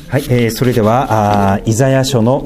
はい、それではイザヤ書の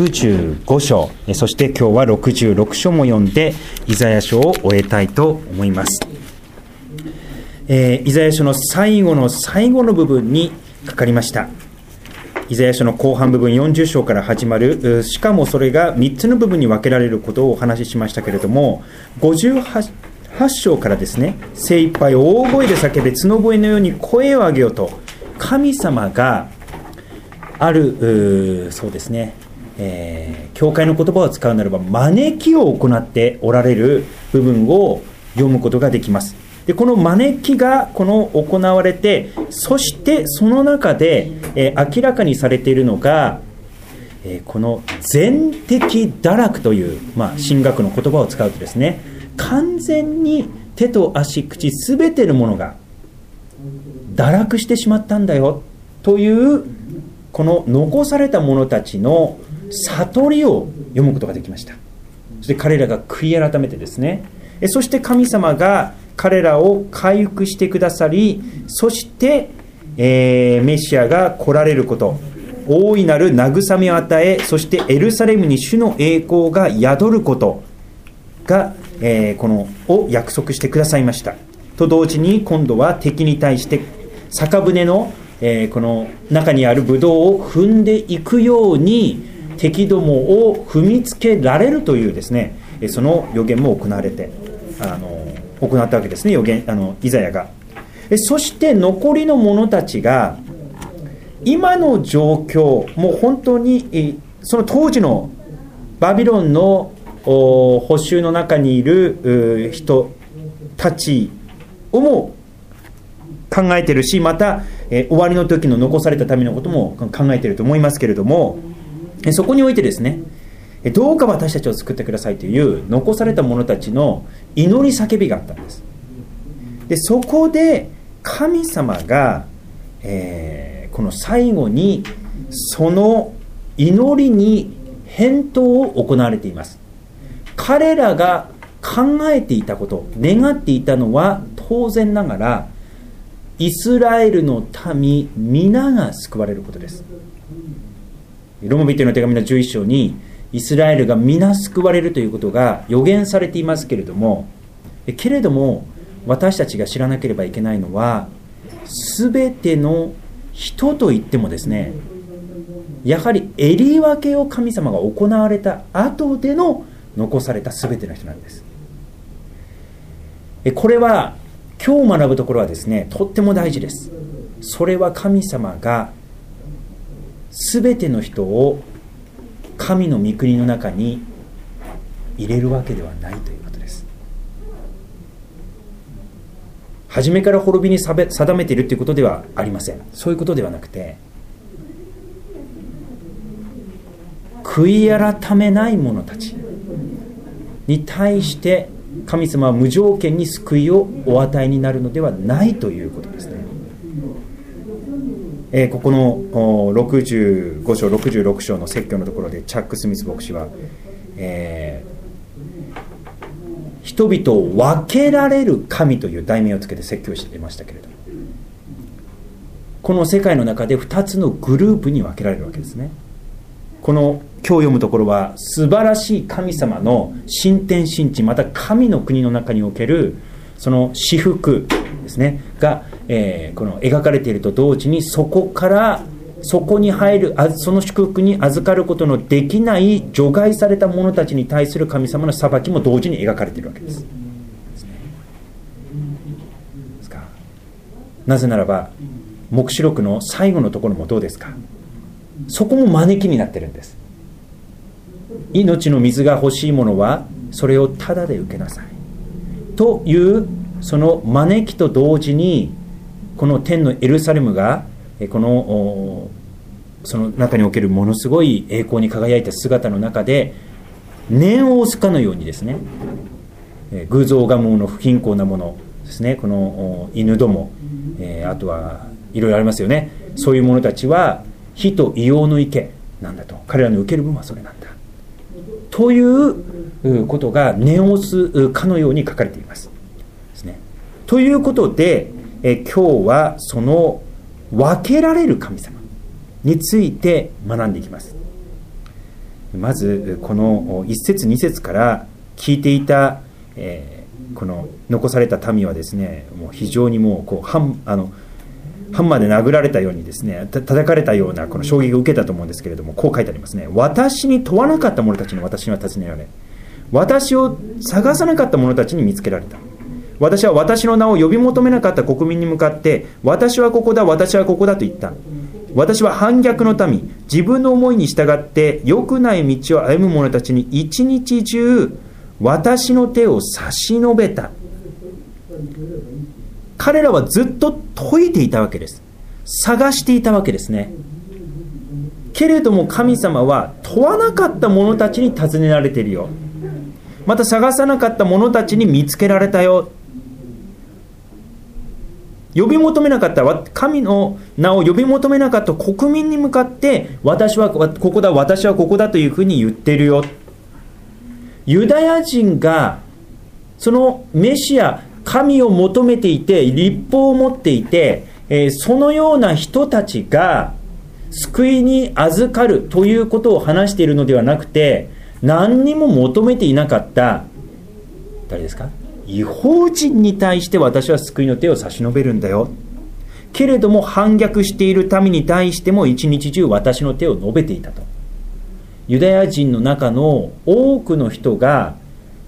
65章、そして今日は66章も読んでイザヤ書を終えたいと思います。イザヤ書の最後の最後の部分にかかりました。イザヤ書の後半部分40章から始まる、しかもそれが3つの部分に分けられることをお話ししましたけれども、58章からですね、精一杯大声で叫べ、角笛のように声を上げようと、神様があるそうですね、教会の言葉を使うならば招きを行っておられる部分を読むことができます。でこの招きが行われて、そしてその中で、明らかにされているのが、この全的堕落という、神学の言葉を使うとですね、完全に手と足口すべてのものが堕落してしまったんだよというこの残された者たちの悟りを読むことができました。そして彼らが悔い改めてですね、そして神様が彼らを回復してくださり、そして、メシアが来られること、大いなる慰めを与え、そしてエルサレムに主の栄光が宿ることが、を約束してくださいましたと同時に、今度は敵に対して酒舟の、この中にあるブドウを踏んでいくように敵どもを踏みつけられるというですね、その予言も行われて行ったわけですね、イザヤが。そして残りの者たちが今の状況、もう本当にその当時のバビロンの捕囚の中にいる人たちをも考えているし、また終わりの時の残されたためのことも考えていると思いますけれども、そこにおいてですね、どうか私たちを救ってくださいという残された者たちの祈り叫びがあったんです。でそこで神様が、この最後にその祈りに返答を行われています。彼らが考えていたこと、願っていたのは当然ながらイスラエルの民皆が救われることです。ローマ人への手紙の11章にイスラエルが皆救われるということが予言されていますけれども、私たちが知らなければいけないのは、すべての人といってもですね、やはりエリ分けを神様が行われた後での残されたすべての人なんです。これは今日学ぶところはですね、とっても大事です。それは神様がすべての人を神の御国の中に入れるわけではないということです。初めから滅びに定めているということではありません。そういうことではなくて、悔い改めない者たちに対して神様は無条件に救いをお与えになるのではないということですね。ここの65章66章の説教のところでチャック・スミス牧師は、人々を分けられる神という題名をつけて説教していましたけれども、この世界の中で2つのグループに分けられるわけですね。この今日読むところは素晴らしい神様の新天新地、また神の国の中におけるその至福ですねが、この描かれていると同時に、そこに入るその祝福に預かることのできない除外された者たちに対する神様の裁きも同時に描かれているわけです。なぜならば黙示録の最後のところもどうですか。そこも招きになっているんです。命の水が欲しい者はそれをタダで受けなさいというその招きと同時に、この天のエルサレムがその中におけるものすごい栄光に輝いた姿の中で念を押すかのようにですね、偶像がもの不貧困なものですね、この犬ども、あとはいろいろありますよね。そういう者たちは火と硫黄の池なんだと、彼らの受ける分はそれなんだということが念を押すかのように書かれていますですね。ということで、今日はその分けられる神様について学んでいきます。まずこの1節2節から聞いていた、この残された民はですね、もう非常にもうこうハンマーで殴られたようにですね、叩かれたようなこの衝撃を受けたと思うんですけれども、こう書いてありますね。私に問わなかった者たちに私は尋ねられ、私を探さなかった者たちに見つけられた。私は私の名を呼び求めなかった国民に向かって、私はここだ、私はここだと言った。私は反逆の民、自分の思いに従って良くない道を歩む者たちに一日中私の手を差し伸べた。彼らはずっと解いていたわけです。探していたわけですね。けれども神様は問わなかった者たちに尋ねられているよ。また探さなかった者たちに見つけられたよ。呼び求めなかった神の名を呼び求めなかった国民に向かって、私はここだ、私はここだというふうに言っているよ。ユダヤ人がそのメシア、神を求めていて、律法を持っていて、そのような人たちが救いに預かるということを話しているのではなくて、何にも求めていなかった誰ですか？異邦人に対して私は救いの手を差し伸べるんだよ。けれども反逆している民に対しても一日中私の手を伸べていたと。ユダヤ人の中の多くの人が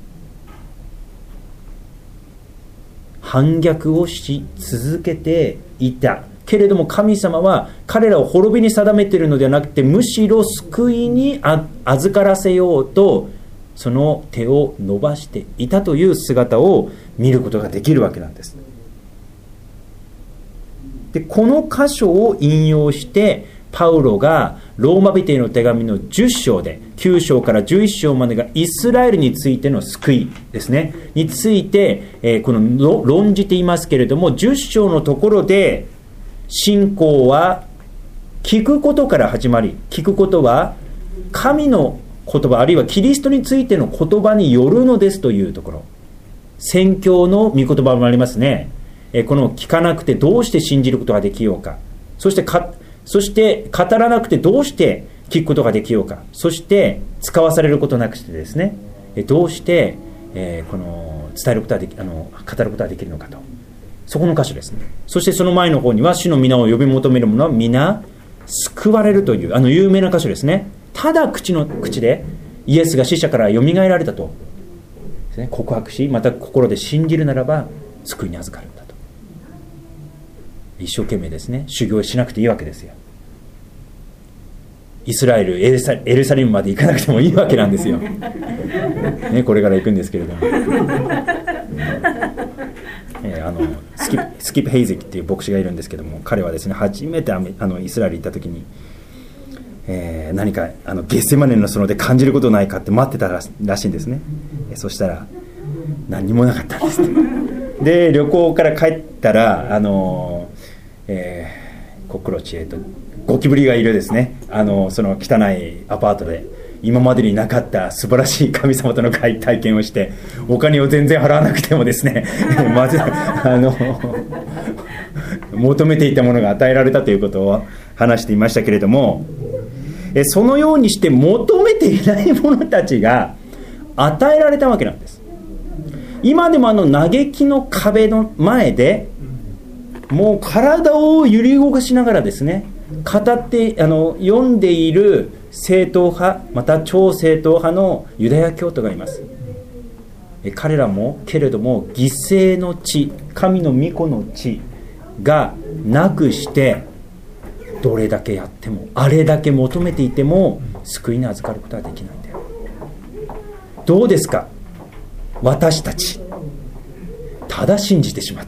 反逆をし続けていた。けれども神様は彼らを滅びに定めているのではなくて、むしろ救いに預からせようとその手を伸ばしていたという姿を見ることができるわけなんです。で、この箇所を引用してパウロがローマ人への手紙の10章で9章から11章までがイスラエルについての救いですねについて、この論じていますけれども、10章のところで信仰は聞くことから始まり、聞くことは神の言葉あるいはキリストについての言葉によるのですというところ、宣教の御言葉もありますね。この聞かなくてどうして信じることができようか、そして語らなくてどうして聞くことができようか、そして使わされることなくしてですね、どうして、この伝えることができ語ることができるのかと、そこの箇所ですね。そしてその前の方には主の皆を呼び求める者は皆救われるという有名な箇所ですね。ただ口でイエスが死者からよみがえられたとですね、告白し、また心で信じるならば救いに預かるんだと。一生懸命ですね、修行しなくていいわけですよ。イスラエル、エルサレムまで行かなくてもいいわけなんですよ、ね、これから行くんですけれどもスキップ・ヘイゼキっていう牧師がいるんですけども、彼はですね、初めてイスラエル行った時に、何かゲッセマネの園で感じることないかって待ってたらしいんですね。そしたら何にもなかったんですで、旅行から帰ったらコックロチへとゴキブリがいるですね、その汚いアパートで今までになかった素晴らしい神様との体験をして、お金を全然払わなくてもですねまず求めていたものが与えられたということを話していましたけれども、そのようにして求めていない者たちが与えられたわけなんです。今でも嘆きの壁の前でもう体を揺り動かしながらですね、語って読んでいる正統派、また超正統派のユダヤ教徒がいます。彼らもけれども犠牲の地、神の御子の地がなくして、どれだけやってもあれだけ求めていても救いに預かることはできないんだよ。どうですか、私たちただ信じてしまった、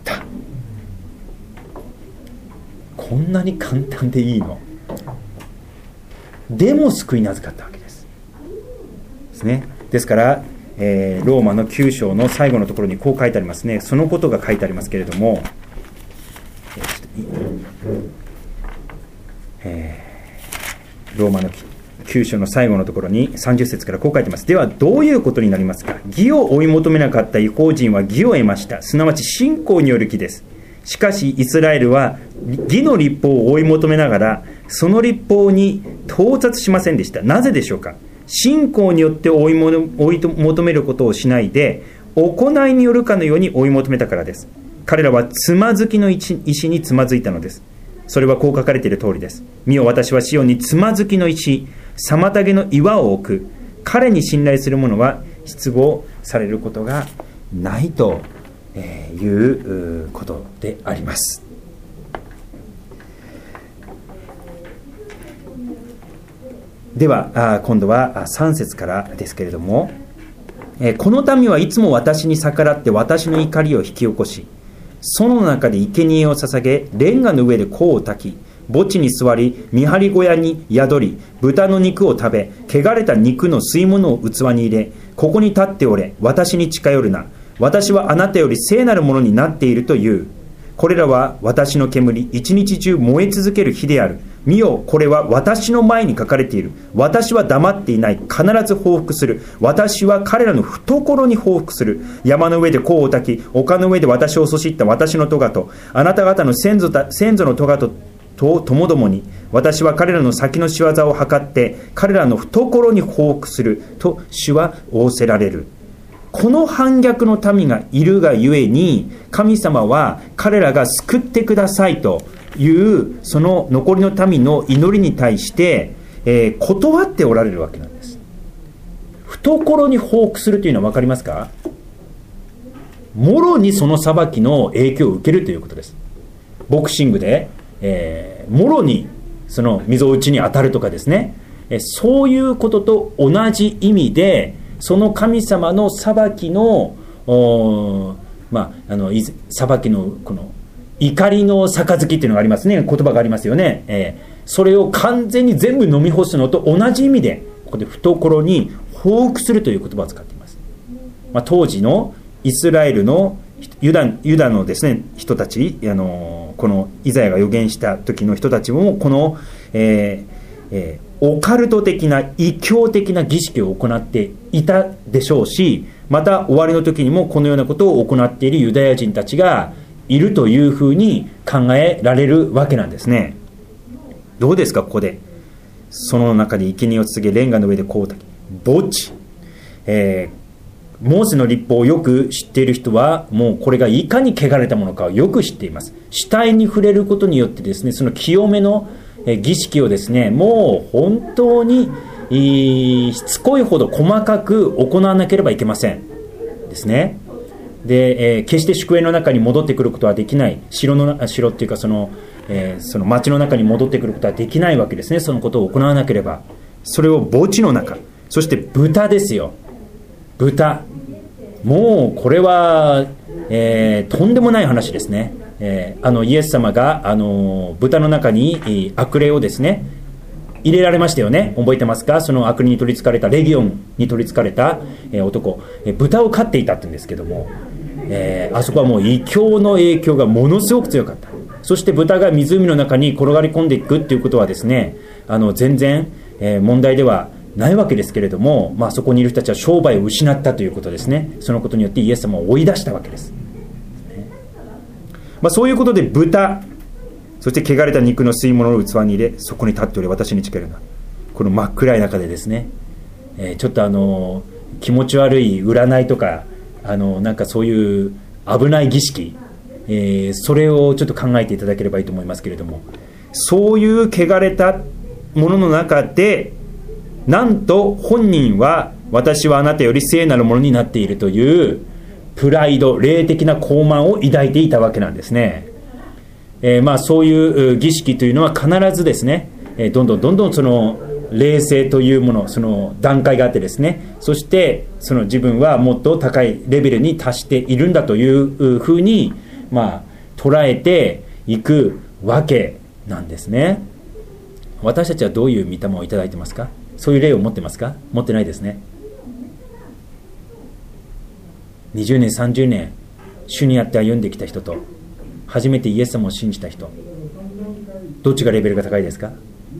こんなに簡単でいいの？でも救いに預かったわけですね。ですから、ローマの9章の最後のところにこう書いてありますね。そのことが書いてありますけれども、ローマの9章の最後のところに30節からこう書いてます。ではどういうことになりますか。義を追い求めなかった異邦人は義を得ました。すなわち信仰による義です。しかしイスラエルは義の律法を追い求めながらその律法に到達しませんでした。なぜでしょうか。信仰によって追い求めることをしないで、行いによるかのように追い求めたからです。彼らはつまずきの石につまずいたのです。それはこう書かれている通りです。見よ、私はシオンにつまずきの石、妨げの岩を置く。彼に信頼する者は失望されることがないということであります。では今度は3節からですけれども、この民はいつも私に逆らって私の怒りを引き起こし、園の中で生贄を捧げ、レンガの上で香を焚き、墓地に座り、見張り小屋に宿り、豚の肉を食べ、汚れた肉の吸い物を器に入れ、ここに立っておれ、私に近寄るな。私はあなたより聖なるものになっているという。これらは私の煙、一日中燃え続ける火である。見よ、これは私の前に書かれている。私は黙っていない。必ず報復する。私は彼らの懐に報復する。山の上で香を焚き、丘の上で私を罵った私の咎と、あなた方の先祖の咎とともどもに、私は彼らの先の仕業を図って、彼らの懐に報復する。と主は仰せられる。この反逆の民がいるがゆえに、神様は彼らが救ってくださいというその残りの民の祈りに対して、断っておられるわけなんです。懐に報復するというのは分かりますか？もろにその裁きの影響を受けるということです。ボクシングで、もろにその溝打ちに当たるとかですね、そういうことと同じ意味で、その神様の裁きの裁きのこの怒りの杯っていうのがありますね。言葉がありますよね。それを完全に全部飲み干すのと同じ意味で、ここで懐に報復するという言葉を使っています。当時のイスラエルのユダのですね人たち、このイザヤが預言した時の人たちもこの、オカルト的な異教的な儀式を行っていたでしょうし、また終わりの時にもこのようなことを行っているユダヤ人たちがいるというふうに考えられるわけなんですね。どうですか。ここでその中で生贄を告げ、レンガの上で香を焚き、墓地、モーセの律法をよく知っている人はもうこれがいかに汚れたものかをよく知っています。死体に触れることによってですね、その清めの儀式をですね、もう本当にしつこいほど細かく行わなければいけませんですね。で、決して宿営の中に戻ってくることはできない。城っていうかその町の中に戻ってくることはできないわけですね。そのことを行わなければ。それを墓地の中、そして豚ですよ。豚、もうこれは、とんでもない話ですね。イエス様が豚の中に悪霊をですね入れられましたよね。覚えてますか？その悪霊に取りつかれた、レギオンに取りつかれた男、豚を飼っていたって言うんですけども、あそこはもう異教の影響がものすごく強かった。そして豚が湖の中に転がり込んでいくっていうことはですね、全然、問題ではないわけですけれども、そこにいる人たちは商売を失ったということですね。そのことによってイエス様を追い出したわけです。そういうことで豚、そして汚れた肉の吸い物を器に入れ、そこに立っており私に近寄るな。この真っ暗い中でですね、ちょっと気持ち悪い占いとかなんかそういう危ない儀式、それをちょっと考えていただければいいと思いますけれども、そういう汚れたものの中で、なんと本人は私はあなたより聖なるものになっているというプライド、霊的な傲慢を抱いていたわけなんですね。そういう儀式というのは必ずですね、どんどんその霊性というもの、その段階があってですね、そしてその自分はもっと高いレベルに達しているんだというふうに捉えていくわけなんですね。私たちはどういう御霊をいただいてますか？そういう霊を持ってますか？持ってないですね。20年30年主にあって歩んできた人と初めてイエス様を信じた人、どっちがレベルが高いですか？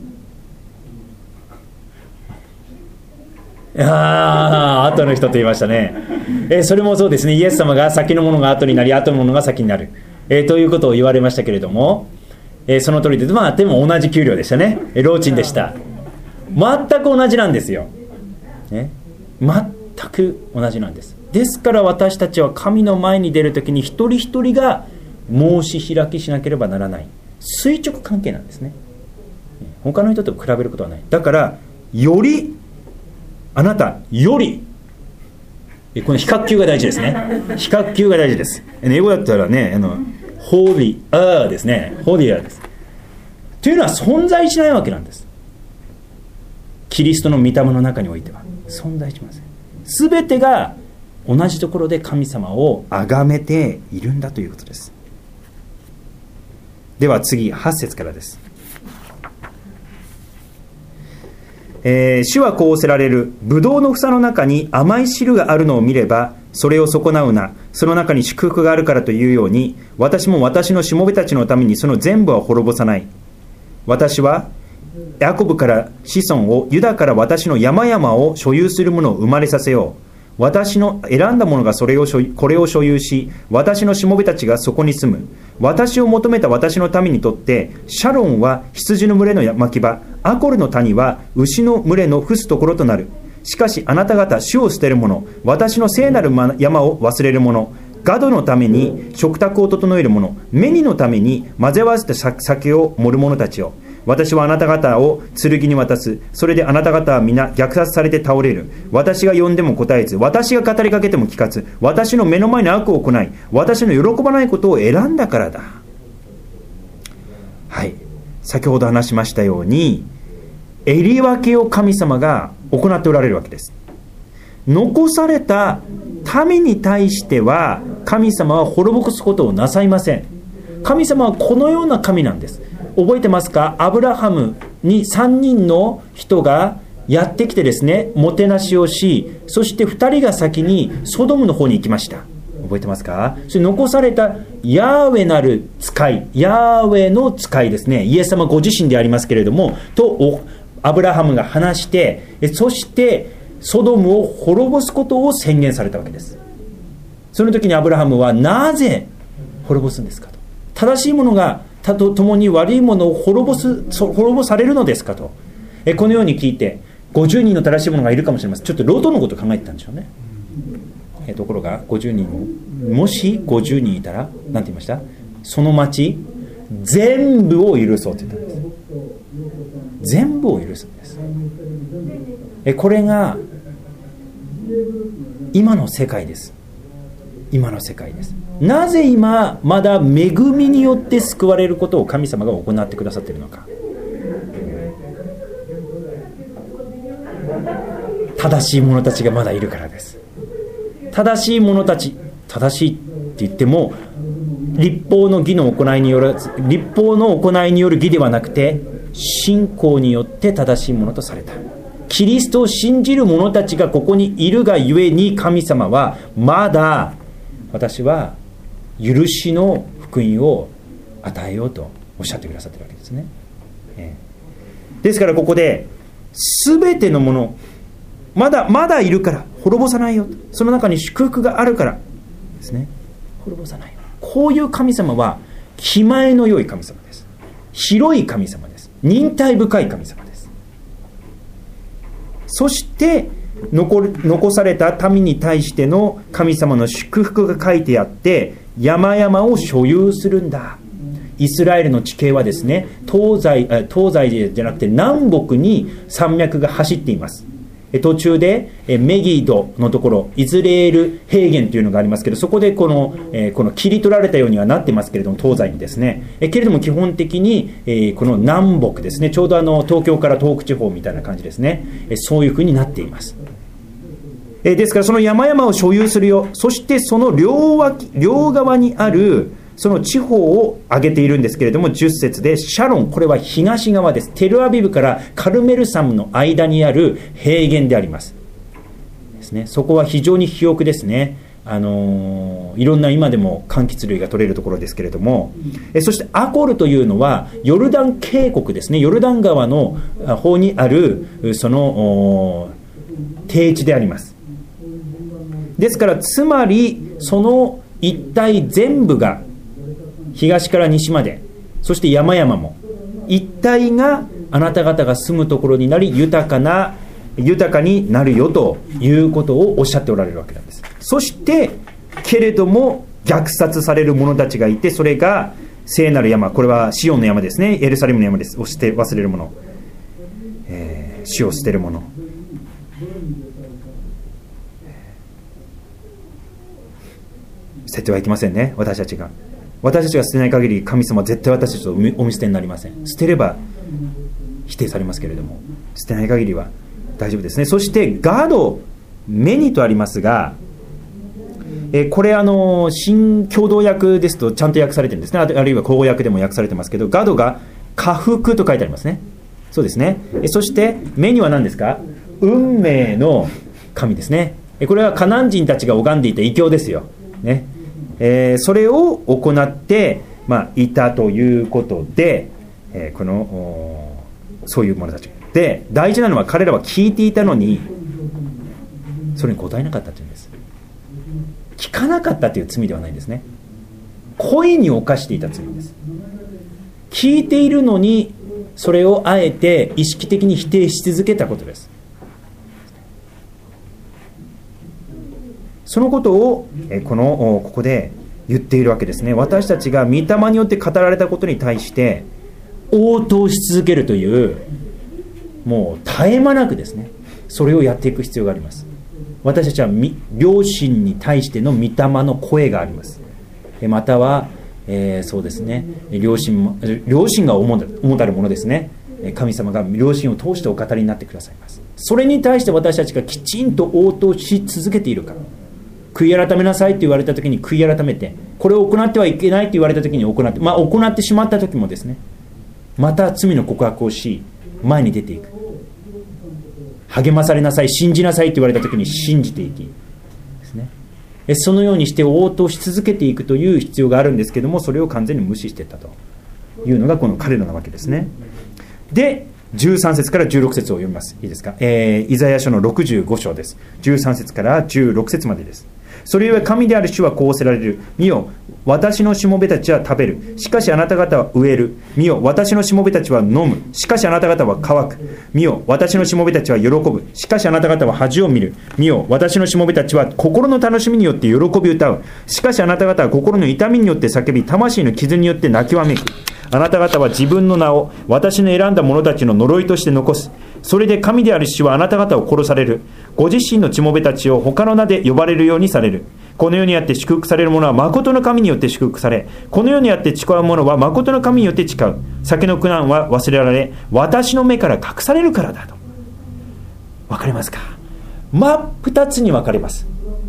後の人と言いましたね。それもそうですね。イエス様が先のものが後になり、後のものが先になる、ということを言われましたけれども、 その通りで、でも同じ給料でしたね。労賃でした。全く同じなんですよ、ね、全く同じなんです。ですから私たちは神の前に出るときに一人一人が申し開きしなければならない、垂直関係なんですね。他の人と比べることはない。だからよりあなたよりこの比較級が大事ですね。比較級が大事です。英語だったらね、ホーリーですね。ホーリーですというのは存在しないわけなんです。キリストの御霊の中においては存在しません。すべてが同じところで神様を崇めているんだということです。では次、8節からです。主はこうおせられる。ブドウの房の中に甘い汁があるのを見ればそれを損なうな。その中に祝福があるからというように、私も私のしもべたちのためにその全部は滅ぼさない。私はヤコブから子孫を、ユダから私の山々を所有する者を生まれさせよう。私の選んだ者がこれを所有し、私のしもべたちがそこに住む。私を求めた私の民にとって、シャロンは羊の群れの牧場、アコルの谷は牛の群れの伏すところとなる。しかしあなた方、主を捨てる者、私の聖なる山を忘れる者、ガドのために食卓を整える者、メニのために混ぜ合わせた酒を盛る者たちよ。私はあなた方を剣に渡す。それであなた方は皆虐殺されて倒れる。私が呼んでも答えず、私が語りかけても聞かず、私の目の前に悪を行い、私の喜ばないことを選んだからだ。はい、先ほど話しましたように、襟分けを神様が行っておられるわけです。残された民に対しては神様は滅ぼすことをなさいません。神様はこのような神なんです。覚えてますか？アブラハムに3人の人がやってきてですね、もてなしをし、そして2人が先にソドムの方に行きました。覚えてますか？それ残されたヤーウェなる使い、ヤーウェの使いですね、イエス様ご自身でありますけれどもとアブラハムが話して、そしてソドムを滅ぼすことを宣言されたわけです。その時にアブラハムは、なぜ滅ぼすんですかと。正しいものがと共に悪いものを滅ぼされるのですかと。このように聞いて、50人の正しいものがいるかもしれません。ちょっとロトのことを考えてたんでしょうね。ところが50人、もし50人いたら何て言いました？その町全部を許そうと言ったんです。全部を許すんです。これが今の世界です。今の世界です。なぜ今まだ恵みによって救われることを神様が行ってくださっているのか。正しい者たちがまだいるからです。正しい者たち、正しいって言っても立法の義の行いによる、立法の行いによる義ではなくて、信仰によって正しいものとされた。キリストを信じる者たちがここにいるがゆえに、神様はまだ私は許しの福音を与えようとおっしゃってくださっているわけですね。ですからここで全てのもの、まだいるから滅ぼさないよ、その中に祝福があるからですね、滅ぼさないよ。こういう神様は気前の良い神様です。広い神様です。忍耐深い神様です。そして残された民に対しての神様の祝福が書いてあって、山々を所有するんだ。イスラエルの地形はですね、東西じゃなくて南北に山脈が走っています。途中でメギドのところ、イズレール平原というのがありますけど、そこでこの切り取られたようにはなってますけれども、東西にですね、けれども基本的にこの南北ですね、ちょうど東京から東北地方みたいな感じですね、そういうふうになっています。ですからその山々を所有するよ。そしてその両側にあるその地方を挙げているんですけれども、10節でシャロン、これは東側です。テルアビブからカルメル山の間にある平原でありますですね。そこは非常に肥沃ですね。いろんな今でも柑橘類が取れるところですけれども、そしてアコルというのはヨルダン渓谷ですね。ヨルダン川の方にあるその低地であります。ですからつまりその一帯全部が東から西までそして山々も一体があなた方が住むところになり豊かになるよということをおっしゃっておられるわけなんです。そしてけれども虐殺される者たちがいて、それが聖なる山、これはシオンの山ですね、エルサレムの山です。をして忘れる者、死を捨てる者、捨ててはいけませんね。私たちが捨てない限り神様は絶対私たちとお見捨てになりません。捨てれば否定されますけれども、捨てない限りは大丈夫ですね。そしてガドメニとありますが、これ新共同訳ですとちゃんと訳されてるんですね。あるいは口語訳でも訳されてますけど、ガドが下腹と書いてありますね。そうですね。そしてメニは何ですか？運命の神ですね。これはカナン人たちが拝んでいた異教ですよ、ね。それを行って、いたということで、そういう者たちで、大事なのは彼らは聞いていたのにそれに答えなかったというんです。聞かなかったという罪ではないんですね。故意に犯していた罪です。聞いているのにそれをあえて意識的に否定し続けたことです。そのことをここで言っているわけですね。私たちが御霊によって語られたことに対して応答し続けるという、もう絶え間なくですね、それをやっていく必要があります。私たちは良心に対しての御霊の声があります。または、そうですね、良心が主たるものですね。神様が良心を通してお語りになってくださいます。それに対して私たちがきちんと応答し続けているか。悔い改めなさいと言われた時に悔い改めて、これを行ってはいけないと言われた時に行って、行ってしまった時もですね、また罪の告白をし前に出ていく。励まされなさい、信じなさいと言われた時に信じていきですね。そのようにして応答し続けていくという必要があるんですけども、それを完全に無視していったというのがこの彼らなわけですね。で、13節から16節を読みます。いいですか。イザヤ書の65章です。13節から16節までです。それゆえ神である主はこうおせられる。見よ、私のしもべたちは食べる。しかしあなた方は飢える。見よ、私のしもべたちは飲む。しかしあなた方は乾く。見よ、私のしもべたちは喜ぶ。しかしあなた方は恥を見る。見よ、私のしもべたちは心の楽しみによって喜び歌う。しかしあなた方は心の痛みによって叫び、魂の傷によって泣きわめく。あなた方は自分の名を私の選んだ者たちの呪いとして残す。それで神である主はあなた方を殺される。ご自身のしもべたちを他の名で呼ばれるようにされる。この世にあって祝福される者は誠の神によって祝福され、この世にあって誓う者は誠の神によって誓う。酒の苦難は忘れられ、私の目から隠されるからだと。分かりますか。真っ二つに分かれます。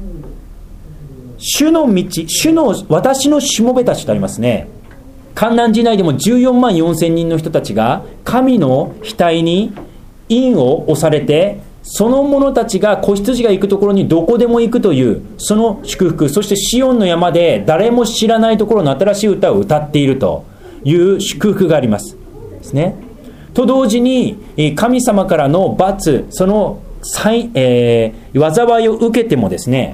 主の道、私のしもべたちとありますね。観覧時代でも14万4千人の人たちが神の額に印を押されて、その者たちが子羊が行くところにどこでも行くというその祝福、そしてシオンの山で誰も知らないところの新しい歌を歌っているという祝福がありますですね。と同時に神様からの罰、その災いを受けてもですね、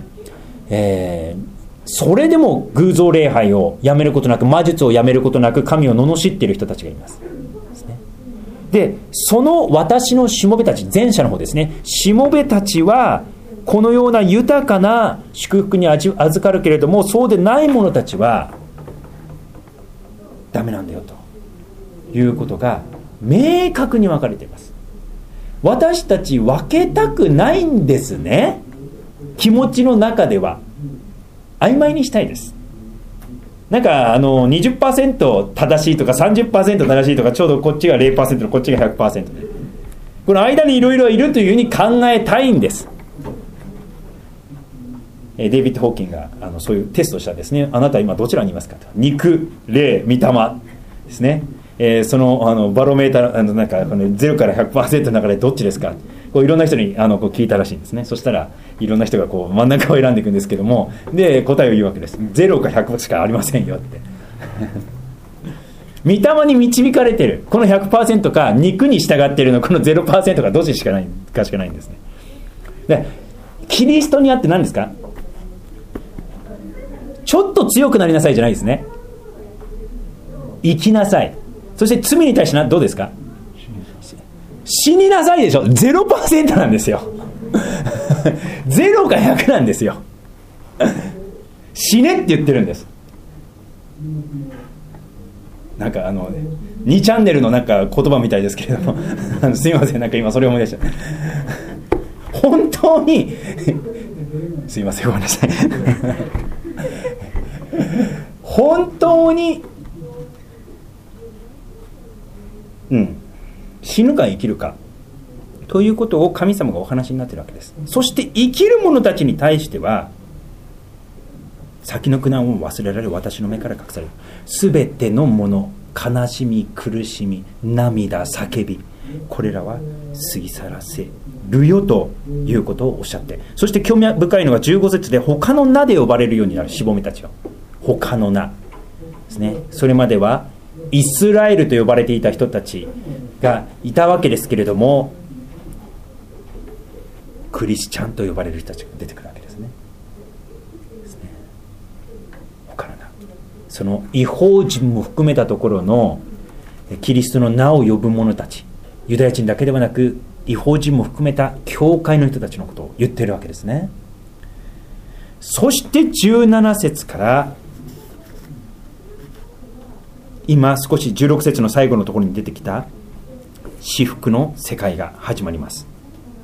それでも偶像礼拝をやめることなく、魔術をやめることなく神を罵っている人たちがいますですね。で、その私のしもべたち、前者の方ですね、しもべたちはこのような豊かな祝福に預かるけれども、そうでない者たちはダメなんだよということが明確に分かれています。私たち分けたくないんですね。気持ちの中では曖昧にしたいです。なんか20% 正しいとか 30% 正しいとか、ちょうどこっちが 0% のこっちが 100% で、この間にいろいろいるというふうに考えたいんです。デイビッド・ホーキンがそういうテストをしたんですね。あなたは今どちらにいますかと。肉、霊、御霊ですね。そのバロメーターなんか0から 100% の中でどっちですか、こういろんな人にこう聞いたらしいんですね。そしたらいろんな人がこう真ん中を選んでいくんですけども、で答えを言うわけです。0か100しかありませんよって御霊に導かれてるこの 100% か、肉に従っているのこの 0% か、どっちしかないんですね。で、キリストにあって何ですか、ちょっと強くなりなさいじゃないですね。 生きなさい。そして罪に対してどうですか？死になさいでしょ。 0% なんですよ0か100なんですよ死ねって言ってるんです。なんか2チャンネルのなんか言葉みたいですけれどもすいません、なんか今それを思い出した本当にすいません、ごめんなさい本当に死ぬか生きるかということを神様がお話になっているわけです。そして生きる者たちに対しては、先の苦難を忘れられる、私の目から隠されるすべてのもの、悲しみ、苦しみ、涙、叫び、これらは過ぎ去らせるよということをおっしゃって、そして興味深いのが15節で、他の名で呼ばれるようになる、しぼめたちは他の名ですね。それまではイスラエルと呼ばれていた人たちがいたわけですけれども、クリスチャンと呼ばれる人たちが出てくるわけですね。他の名、その異邦人も含めたところのキリストの名を呼ぶ者たち、ユダヤ人だけではなく異邦人も含めた教会の人たちのことを言っているわけですね。そして17節から今少し16節の最後のところに出てきた至福の世界が始まります。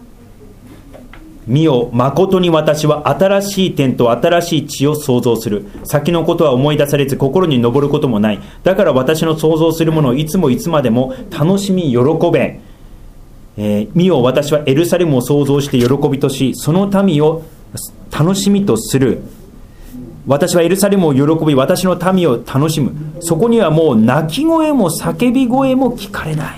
見よ、誠に私は新しい天と新しい地を創造する。先のことは思い出されず、心に上ることもない。だから私の創造するものをいつもいつまでも楽しみ喜べ。見よ、私はエルサレムを創造して喜びとし、その民を楽しみとする。私はエルサレムを喜び、私の民を楽しむ。そこにはもう泣き声も叫び声も聞かれない。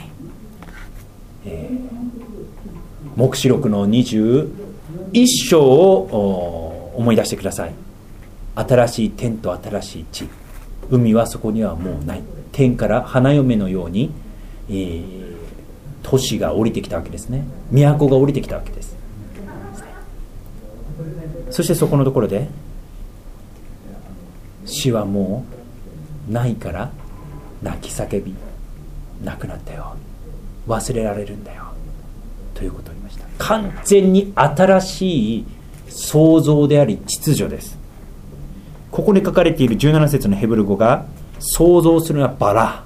黙示録の21章を思い出してください。新しい天と新しい地、海はそこにはもうない。天から花嫁のように、都市が降りてきたわけですね。都が降りてきたわけです。そしてそこのところで、死はもうないから泣き叫び、なくなったよ、忘れられるんだよということを言いました。完全に新しい創造であり秩序です。ここに書かれている17節のヘブル語が、創造するのはバラ、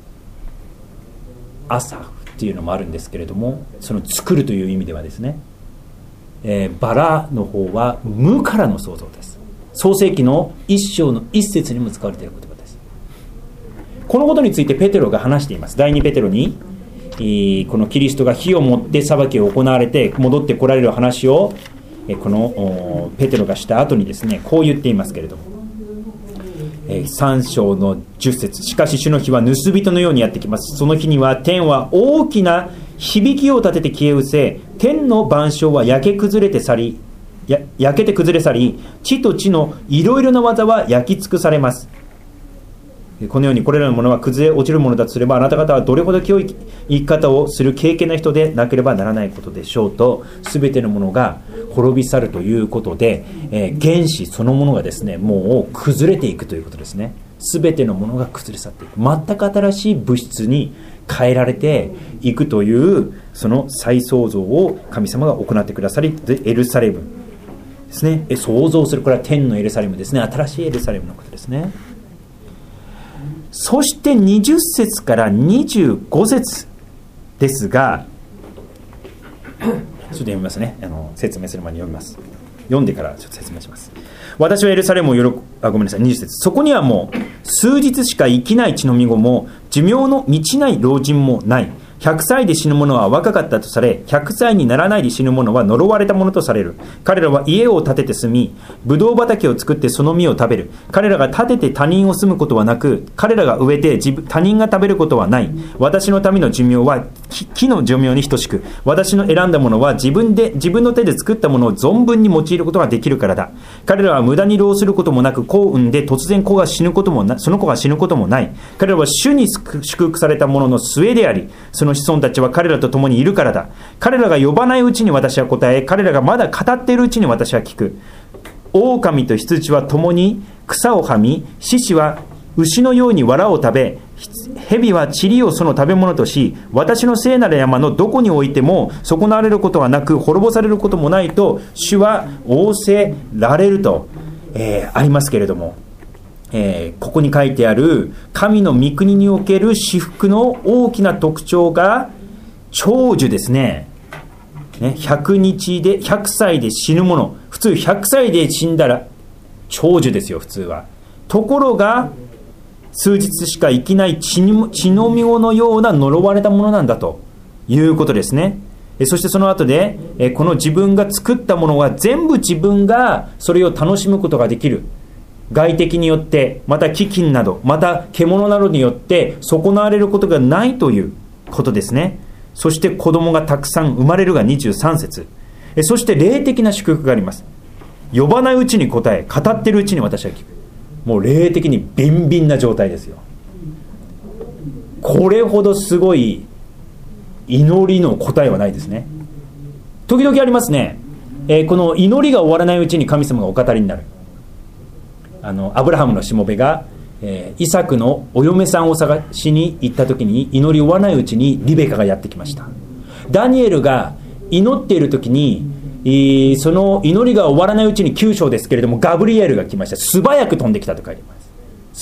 アサフっていうのもあるんですけれども、その作るという意味ではですね、バラの方は無からの創造です。創世記の1章の1節にも使われている言葉です。このことについてペテロが話しています。第2ペテロにこのキリストが火を持って裁きを行われて戻ってこられる話をこのペテロがした後にですね、こう言っていますけれども、3章の10節、しかし主の日は盗人のようにやってきます。その日には天は大きな響きを立てて消え失せ、天の万象は焼けて崩れ去り、地と地のいろいろな技は焼き尽くされます。このようにこれらのものは崩れ落ちるものだとすれば、あなた方はどれほど清い生き方をする敬虔な人でなければならないことでしょうと、すべてのものが滅び去るということで、原子そのものがですね、もう崩れていくということですね。すべてのものが崩れ去っていく、全く新しい物質に変えられていくという、その再創造を神様が行ってくださり、エルサレムですね、創造する、これは天のエルサレムですね、新しいエルサレムのことですね。そして20節から25節ですが、ちょっと読みますね。説明する前に読みます。読んでからちょっと説明します。私はエルサレムをごめんなさい、20節。そこにはもう数日しか生きない血のみ子も寿命の満ちない老人もない。100歳で死ぬ者は若かったとされ、100歳にならないで死ぬ者は呪われたものとされる。彼らは家を建てて住み、ブドウ畑を作ってその実を食べる。彼らが建てて他人を住むことはなく、彼らが植えて他人が食べることはない。私の民の寿命は木の寿命に等しく、私の選んだものは自分の手で作ったものを存分に用いることができるからだ。彼らは無駄に労することもなく、子を産んで突然その子が死ぬこともない。彼らは主に祝福されたものの末であり、その子孫たちは彼らと共にいるからだ。彼らが呼ばないうちに私は答え、彼らがまだ語っているうちに私は聞く。狼と羊は共に草をはみ、獅子は牛のように藁を食べ、蛇は塵をその食べ物とし、私の聖なる山のどこにおいても損なわれることはなく、滅ぼされることもないと主は仰せられると、ありますけれども、ここに書いてある神の御国における至福の大きな特徴が長寿ですね。100日で100歳で死ぬもの、普通100歳で死んだら長寿ですよ、普通は。ところが数日しか生きない血のみ子のような呪われたものなんだということですね。そしてその後で、この自分が作ったものは全部自分がそれを楽しむことができる。外敵によって、また飢饉など、また獣などによって損なわれることがないということですね。そして子供がたくさん生まれるが23節。そして霊的な祝福があります。呼ばないうちに答え、語っているうちに私は聞く。もう霊的にビンビンな状態ですよ。これほどすごい祈りの答えはないですね。時々ありますね。この祈りが終わらないうちに神様がお語りになる。アブラハムのしもべが、イサクのお嫁さんを探しに行った時に、祈り終わらないうちにリベカがやってきました。ダニエルが祈っている時に、その祈りが終わらないうちに9章ですけれども、ガブリエルが来ました。素早く飛んできたと書いてます。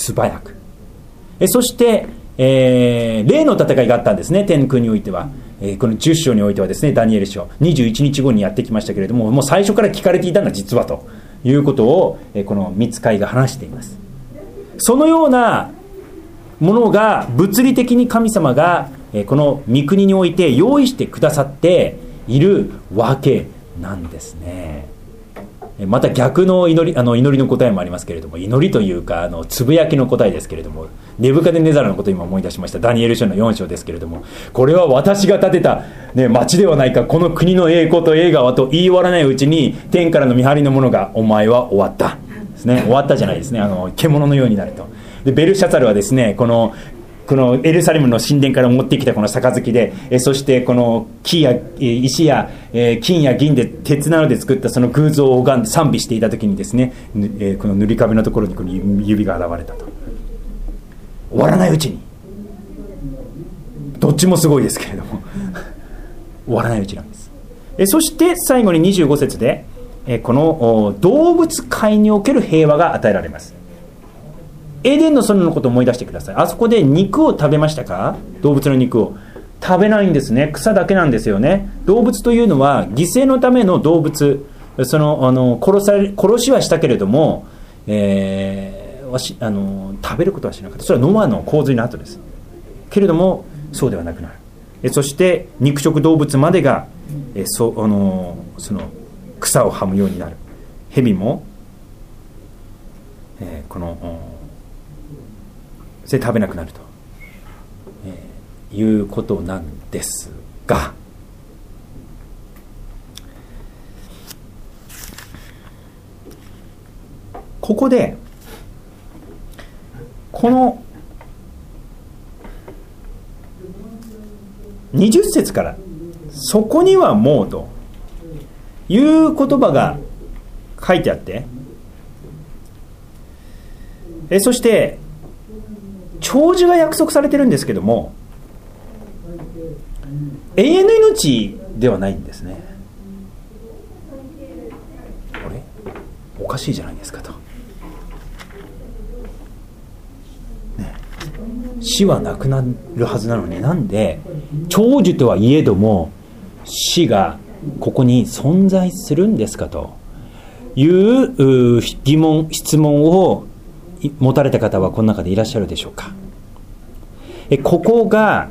素早く。そして、例の戦いがあったんですね。天空においては、この10章においてはですね、ダニエル書21日後にやってきましたけれども、もう最初から聞かれていたんだ実はということを、この御使いが話しています。そのようなものが物理的に神様がこの御国において用意してくださっているわけなんですね。また逆の祈りの答えもありますけれども、祈りというかつぶやきの答えですけれども、ネブカデネザルのことを今思い出しました。ダニエル書の4章ですけれども、これは私が建てた、町ではないか、この国の栄光と栄華はと言い終わらないうちに天からの見張りの者がお前は終わったですね。終わったじゃないですね。獣のようになると。でベルシャツァルはですね、このエルサレムの神殿から持ってきたこの杯で、そしてこの木や石や金や銀で鉄などで作ったその偶像を拝んで賛美していた時にですね、この塗り壁のところにこの指が現れたと。終わらないうちに、どっちもすごいですけれども終わらないうちなんです。そして最後に25節で、この動物界における平和が与えられます。エデンの園のことを思い出してください。あそこで肉を食べましたか？動物の肉を食べないんですね。草だけなんですよね。動物というのは犠牲のための動物、殺しはしたけれども、食べることはしなかった。それはノアの洪水の後ですけれども、そうではなくなる。そして肉食動物までがその草をはむようになる。蛇も、それ食べなくなると、いうことなんですが、ここでこの20節からそこにはもうという言葉が書いてあって、そして長寿が約束されてるんですけども、永遠の命ではないんですね。あれおかしいじゃないですかと、死はなくなるはずなのに、なんで長寿とはいえども死がここに存在するんですかという疑問、質問を持たれた方はこの中でいらっしゃるでしょうか。ここが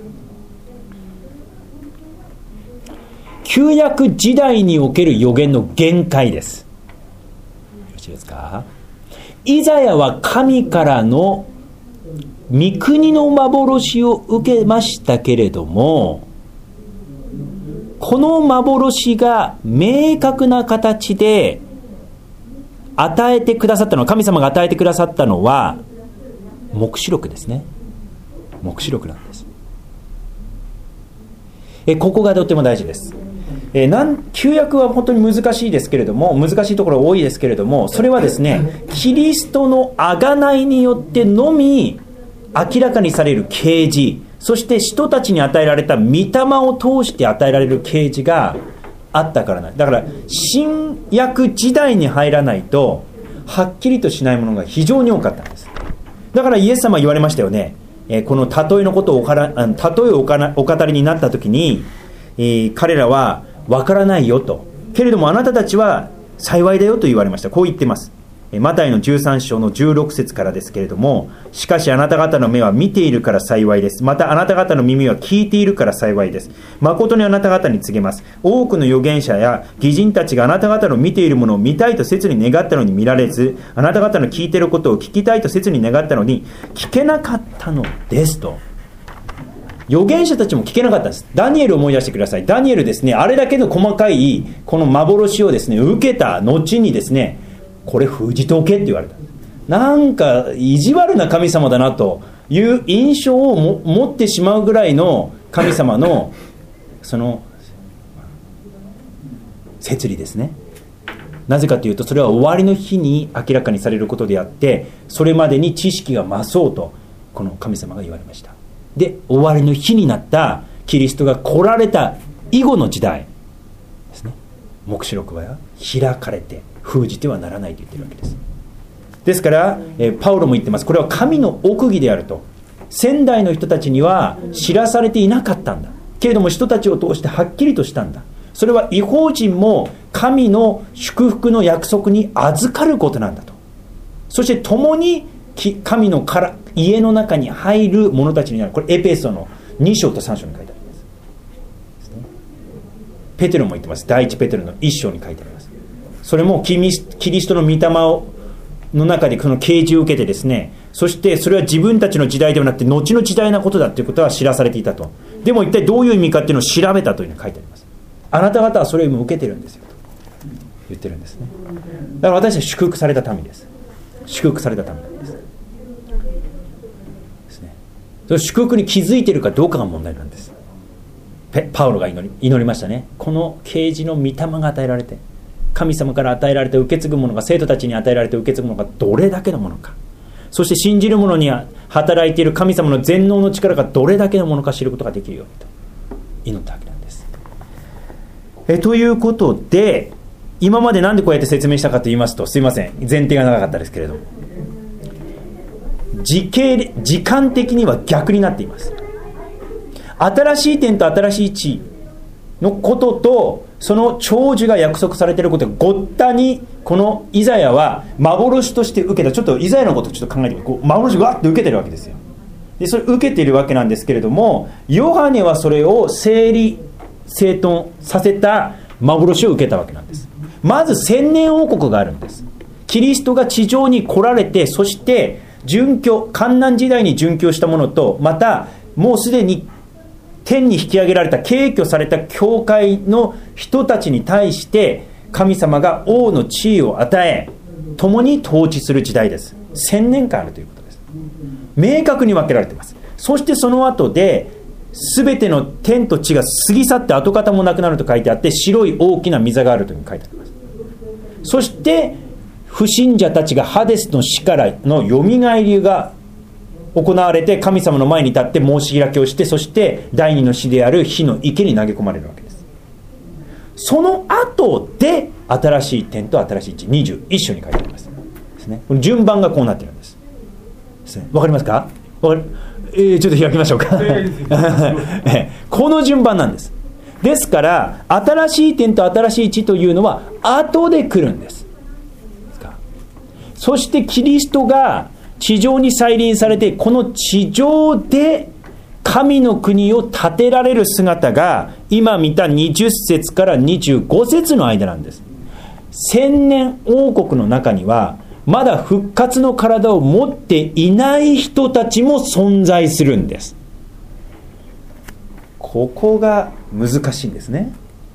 旧約時代における預言の限界です。よろしいですか。イザヤは神からの御国の幻を受けましたけれども、この幻が明確な形で与えてくださったのは、神様が与えてくださったのは黙示録ですね。黙示録なんです。ここがとても大事です。 旧約は本当に難しいですけれども、難しいところ多いですけれども、それはですね、キリストの贖いによってのみ明らかにされる啓示、そして人たちに与えられた御霊を通して与えられる啓示があったからなんです。だから新約時代に入らないとはっきりとしないものが非常に多かったんです。だからイエス様は言われましたよね。この例えのことを例えをお語りになった時に、彼らは分からないよと、けれどもあなたたちは幸いだよと言われました。こう言ってます。マタイの13章の16節からですけれども、しかしあなた方の目は見ているから幸いです。またあなた方の耳は聞いているから幸いです。誠にあなた方に告げます。多くの預言者や義人たちがあなた方の見ているものを見たいと切に願ったのに見られず、あなた方の聞いていることを聞きたいと切に願ったのに聞けなかったのですと。預言者たちも聞けなかったんです。ダニエルを思い出してください。ダニエルですね、あれだけの細かいこの幻をですね受けた後にですね、これ封じておけって言われた。なんか意地悪な神様だなという印象を持ってしまうぐらいの神様のその摂理ですね。なぜかというと、それは終わりの日に明らかにされることであって、それまでに知識が増そうとこの神様が言われました。で、終わりの日になったキリストが来られた以後の時代ですね、黙示録は開かれて封じてはならないと言っているわけです。ですから、パウロも言ってます。これは神の奥義であると。先代の人たちには知らされていなかったんだけれども、人たちを通してはっきりとしたんだ。それは異邦人も神の祝福の約束に預かることなんだと。そして共に神の家の中に入る者たちになる。これエペソの2章と3章に書いてあります。ペテロも言ってます。第一ペテロの1章に書いてあります。それもキリストの御霊の中でその啓示を受けてですね、そしてそれは自分たちの時代ではなくて後の時代なことだということは知らされていたと。でも一体どういう意味かっていうのを調べたというのが書いてあります。あなた方はそれを今受けてるんですよと言ってるんですね。だから私は祝福された民です。祝福された民ですね。その祝福に気づいているかどうかが問題なんです。パウロが祈りましたね。この啓示の御霊が与えられて、神様から与えられて受け継ぐものが、生徒たちに与えられて受け継ぐものがどれだけのものか、そして信じる者には働いている神様の全能の力がどれだけのものか知ることができるようにと祈ったわけなんです。ということで、今までなんでこうやって説明したかと言いますと、すいません、前提が長かったですけれども、時間的には逆になっています。新しい天と新しい地のことと、その長寿が約束されていることがごったに、このイザヤは幻として受けた。ちょっとイザヤのことをちょっと考えてみて、幻をわっと受けてるわけですよ。でそれ受けているわけなんですけれども、ヨハネはそれを整理整頓させた幻を受けたわけなんです。まず千年王国があるんです。キリストが地上に来られて、そして患難時代に殉教したものと、またもうすでに天に引き上げられた、敬挙された教会の人たちに対して神様が王の地位を与え、共に統治する時代です。1000年間あるということです。明確に分けられています。そしてその後で全ての天と地が過ぎ去って跡形もなくなると書いてあって、白い大きな御座があるというふうに書いてあります。そして不信者たちがハデスの死からのよみがえりが行われて、神様の前に立って申し開きをして、そして第二の死である火の池に投げ込まれるわけです。その後で新しい天と新しい地、21章に書いてありますですね。この順番がこうなっているんですですね。わかりますか？ちょっと開きましょうかこの順番なんです。ですから新しい天と新しい地というのは後で来るんです。そしてキリストが地上に再臨されて、この地上で神の国を建てられる姿が今見た20節から25節の間なんです。千年王国の中にはまだ復活の体を持っていない人たちも存在するんです。ここが難しいんですね。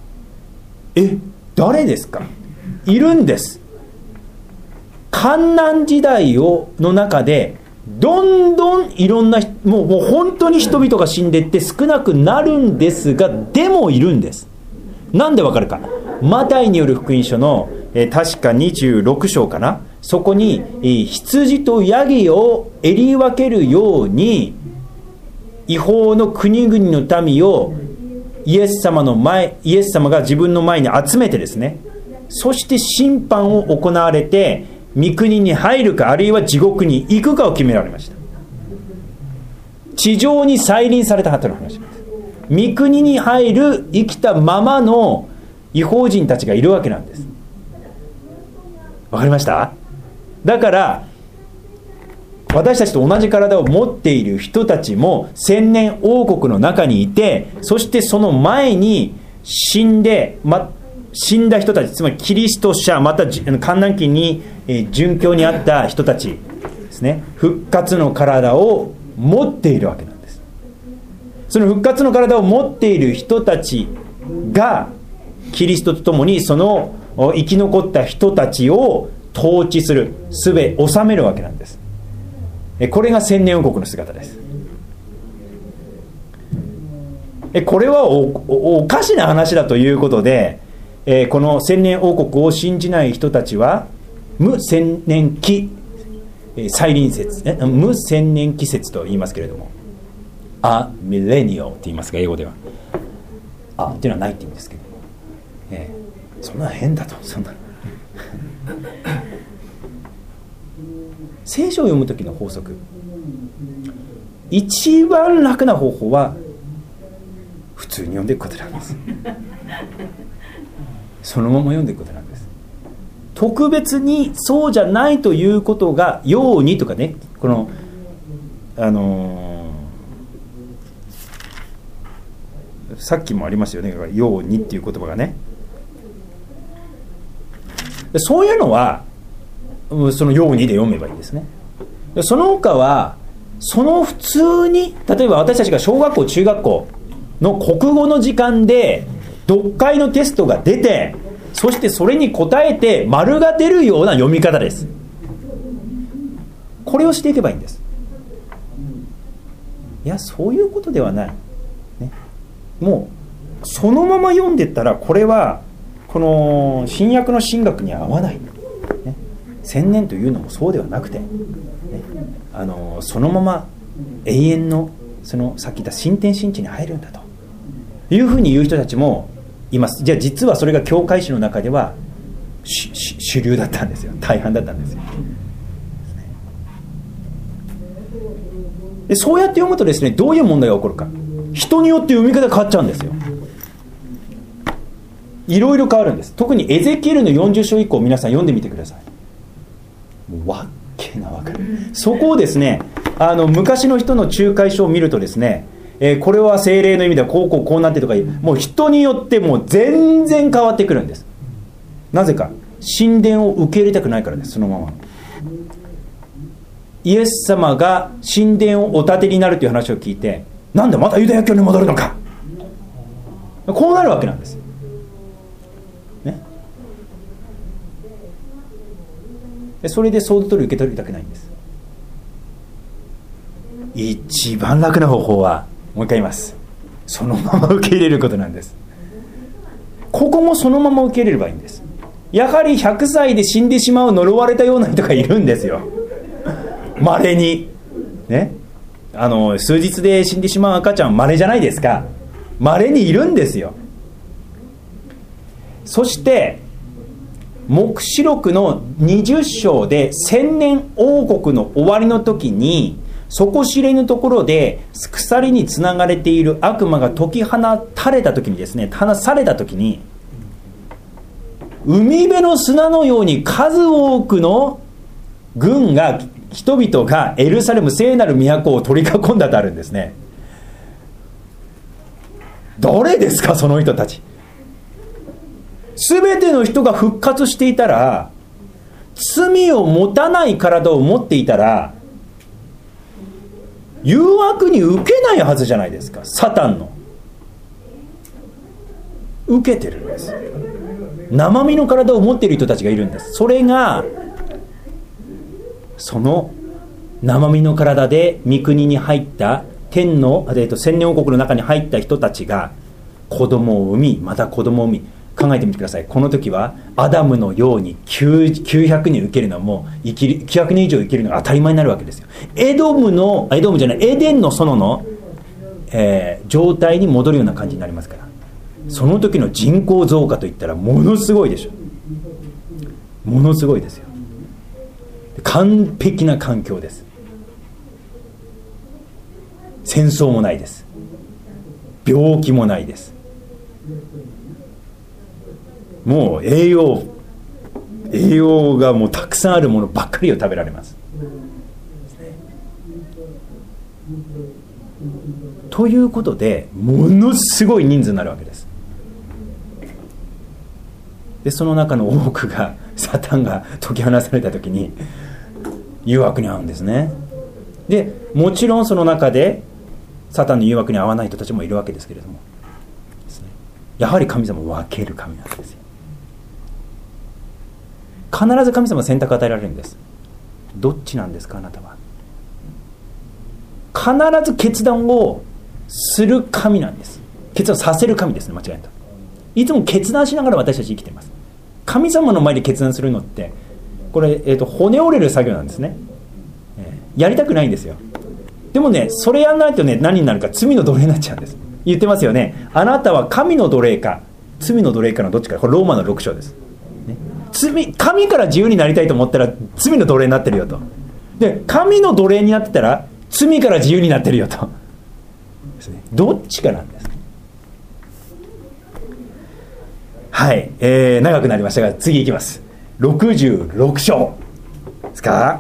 誰ですか？いるんです。患難時代の中でどんどんいろんなもう本当に人々が死んでいって少なくなるんですが、でもいるんです。 なんでわかるか。マタイによる福音書の、確か26章かな。そこに、羊とヤギを襟分けるように違法の国々の民をイエス様が自分の前に集めてですね、そして審判を行われて御国に入るかあるいは地獄に行くかを決められました。地上に再臨された後の話です。御国に入る生きたままの異邦人たちがいるわけなんです。わかりました？だから私たちと同じ体を持っている人たちも千年王国の中にいて、そしてその前に死んだ人たち、つまりキリスト者、また観覧期に殉教にあった人たちですね、復活の体を持っているわけなんです。その復活の体を持っている人たちがキリストと共にその生き残った人たちを統治する、治めるわけなんです。これが千年王国の姿です。これは おかしな話だということで、この千年王国を信じない人たちは無千年期再臨説、無千年期説と言いますけれども、アミレニオと言いますが、英語ではっていうのはないって意味ですけども、そんな変だと、そんな聖書を読む時の法則、一番楽な方法は普通に読んでいくことなんです。そのまま読んでいくことなんです。特別にそうじゃないということがようにとかね、このさっきもありましたよね、ようにっていう言葉がね、そういうのはそのようにで読めばいいんですね。その他はその普通に、例えば私たちが小学校中学校の国語の時間で読解のテストが出て、そしてそれに答えて丸が出るような読み方です。これをしていけばいいんです。いや、そういうことではない、ね、もうそのまま読んでったら、これはこの新約の神学に合わない、ね、千年というのもそうではなくて、ね、そのまま永遠のそのさっき言った新天新地に入るんだというふうに言う人たちもいます。じゃあ実はそれが教会史の中では主流だったんですよ。大半だったんですよ。でそうやって読むとですね、どういう問題が起こるか。人によって読み方変わっちゃうんですよ。いろいろ変わるんです。特にエゼキエルの40章以降、皆さん読んでみてください。もうわっけなわかる。そこをですね、昔の人の仲介書を見るとですね、これは聖霊の意味ではこうなってとか、もう人によってもう全然変わってくるんです。なぜか、神殿を受け入れたくないからです。そのままイエス様が神殿をお建てになるという話を聞いて、なんでまたユダヤ教に戻るのか、こうなるわけなんです、ね、でそれでソード取り受け取りたくないんです。一番楽な方法はもう一回言います。そのまま受け入れることなんです。ここもそのまま受け入れればいいんです。やはり100歳で死んでしまう呪われたような人がいるんですよ。稀にね、数日で死んでしまう赤ちゃん稀じゃないですか。稀にいるんですよ。そして黙示録の20章で千年王国の終わりの時に、底知れぬところで鎖につながれている悪魔が解き放たれた時にですね、放された時に、海辺の砂のように数多くの軍が、人々がエルサレム聖なる都を取り囲んだとあるんですね。誰ですかその人たち。すべての人が復活していたら、罪を持たない体を持っていたら、誘惑に受けないはずじゃないですか。サタンの受けてるんです。生身の体を持っている人たちがいるんです。それがその生身の体で御国に入った千年王国の中に入った人たちが子供を産み、また子供を産み、考えてみてください。この時はアダムのように900人受けるのはもう900年以上生きるのが当たり前になるわけですよ。エデンの園の、状態に戻るような感じになりますから、その時の人口増加といったらものすごいでしょ。ものすごいですよ。完璧な環境です。戦争もないです。病気もないです。もう栄養がもうたくさんあるものばっかりを食べられます。ということでものすごい人数になるわけです。でその中の多くがサタンが解き放された時に誘惑に遭うんですね。でもちろんその中でサタンの誘惑に遭わない人たちもいるわけですけれども、やはり神様は分ける神なんですよ。必ず神様は選択を与えられるんです。どっちなんですかあなたは。必ず決断をする神なんです。決断させる神ですね。間違いないと。いつも決断しながら私たち生きています。神様の前で決断するのってこれ、骨折れる作業なんですね。やりたくないんですよ。でもね、それやらないとね、何になるか、罪の奴隷になっちゃうんです。言ってますよね。あなたは神の奴隷か罪の奴隷かのどっちか。これローマの6章です、ね、神から自由になりたいと思ったら罪の奴隷になってるよと。で神の奴隷になってたら罪から自由になってるよとですね。どっちかなんです。はい、長くなりましたが次いきます。66章ですか。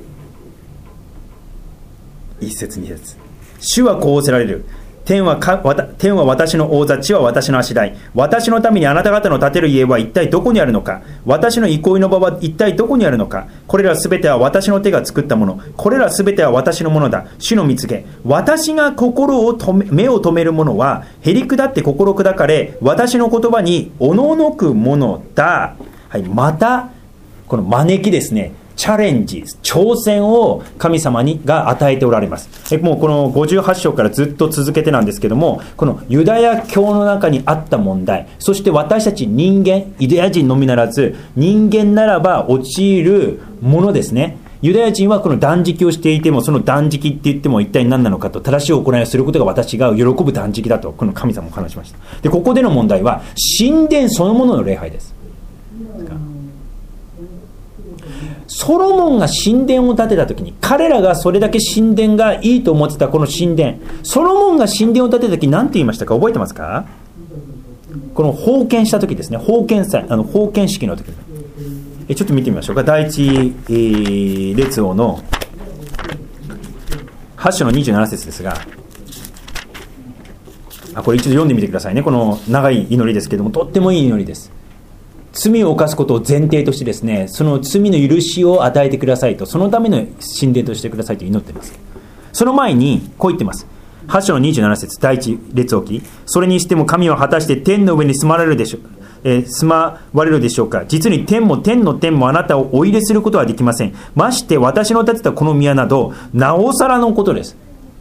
一節二節。主はこうおせられる。天は私の王座、地は私の足台。私のためにあなた方の建てる家は一体どこにあるのか。私の憩いの場は一体どこにあるのか。これらすべては私の手が作ったもの。これらすべては私のものだ。主の蜜げ。私が目を留めるものはへり下って心砕かれ、私の言葉におののくものだ。はい、またこの招きですね。チャレンジ、挑戦を神様が与えておられます。もうこの58章からずっと続けてなんですけども、このユダヤ教の中にあった問題、そして私たち人間、ユダヤ人のみならず人間ならば陥るものですね。ユダヤ人はこの断食をしていても、その断食って言っても一体何なのかと、正しい行いをすることが私が喜ぶ断食だとこの神様も話しました。でここでの問題は神殿そのものの礼拝です。ソロモンが神殿を建てた時に、彼らがそれだけ神殿がいいと思ってたこの神殿、ソロモンが神殿を建てた時何て言いましたか覚えてますか。この封建した時ですね。封建式の時、ちょっと見てみましょうか。第一、列王の8章の27節ですが、これ一度読んでみてくださいね。この長い祈りですけども、とってもいい祈りです。罪を犯すことを前提としてですね、その罪の許しを与えてくださいと、そのための神殿としてくださいと祈っています。その前にこう言ってます。8章の27節、第一列王記。それにしても神は果たして天の上に住まわれるでしょうか。実に天も天の天もあなたをお入れすることはできません。まして私の建てたこの宮などなおさらのことです。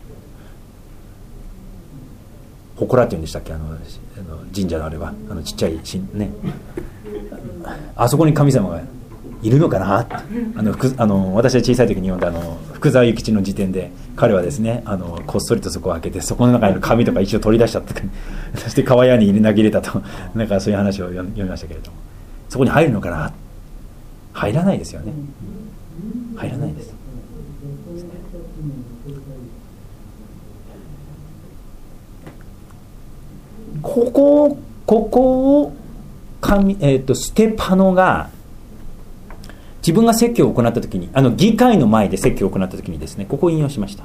祠って言うんでしたっけ、神社のあれはちっちゃいね、あそこに神様がいるのかなって、私は小さい時に読んだ福沢諭吉の辞典で、彼はですねこっそりとそこを開けて、そこの中に紙とか一応取り出しちゃってそして川屋に投げ入れたと、なんかそういう話を読みましたけれども、そこに入るのかな。入らないですよね。入らないです。ここをステパノが自分が説教を行った時に、議会の前で説教を行った時にですね、ここを引用しました。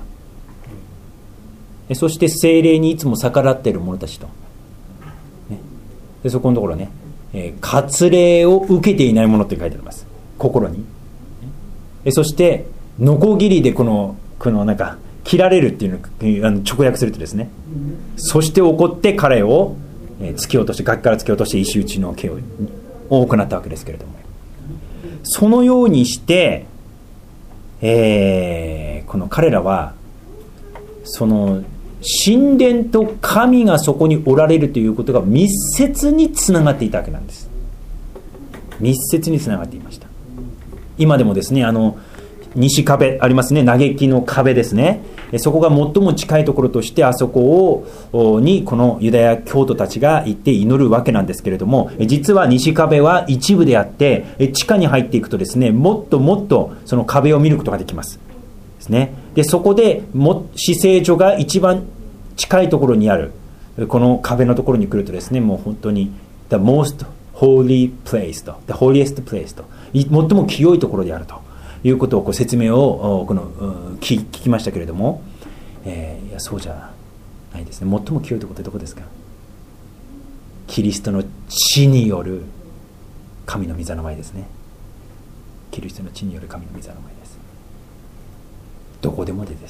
そして聖霊にいつも逆らっている者たちと、ね、でそこのところね、割礼を受けていない者って書いてあります、心に。そしてノコギリでこのなんか切られるっていうのを直訳するとですね、そして怒って彼を突き落として、崖から突き落として石打ちの刑を行ったわけですけれども、そのようにして、この彼らはその神殿と神がそこにおられるということが密接につながっていたわけなんです。密接につながっていました。今でもですね、西壁ありますね、嘆きの壁ですね。そこが最も近いところとして、あそこにこのユダヤ教徒たちが行って祈るわけなんですけれども、実は西壁は一部であって、地下に入っていくとですね、もっともっとその壁を見ることができますですね。でそこで至聖所が一番近いところにあるこの壁のところに来るとですね、もう本当に The most holy place と The holiest place と最も清いところであるということを説明を聞きましたけれども、いやそうじゃないですね。最も清いところってどこですか？キリストの血による神の御座の前ですね。キリストの血による神の御座の前です。どこでもでです。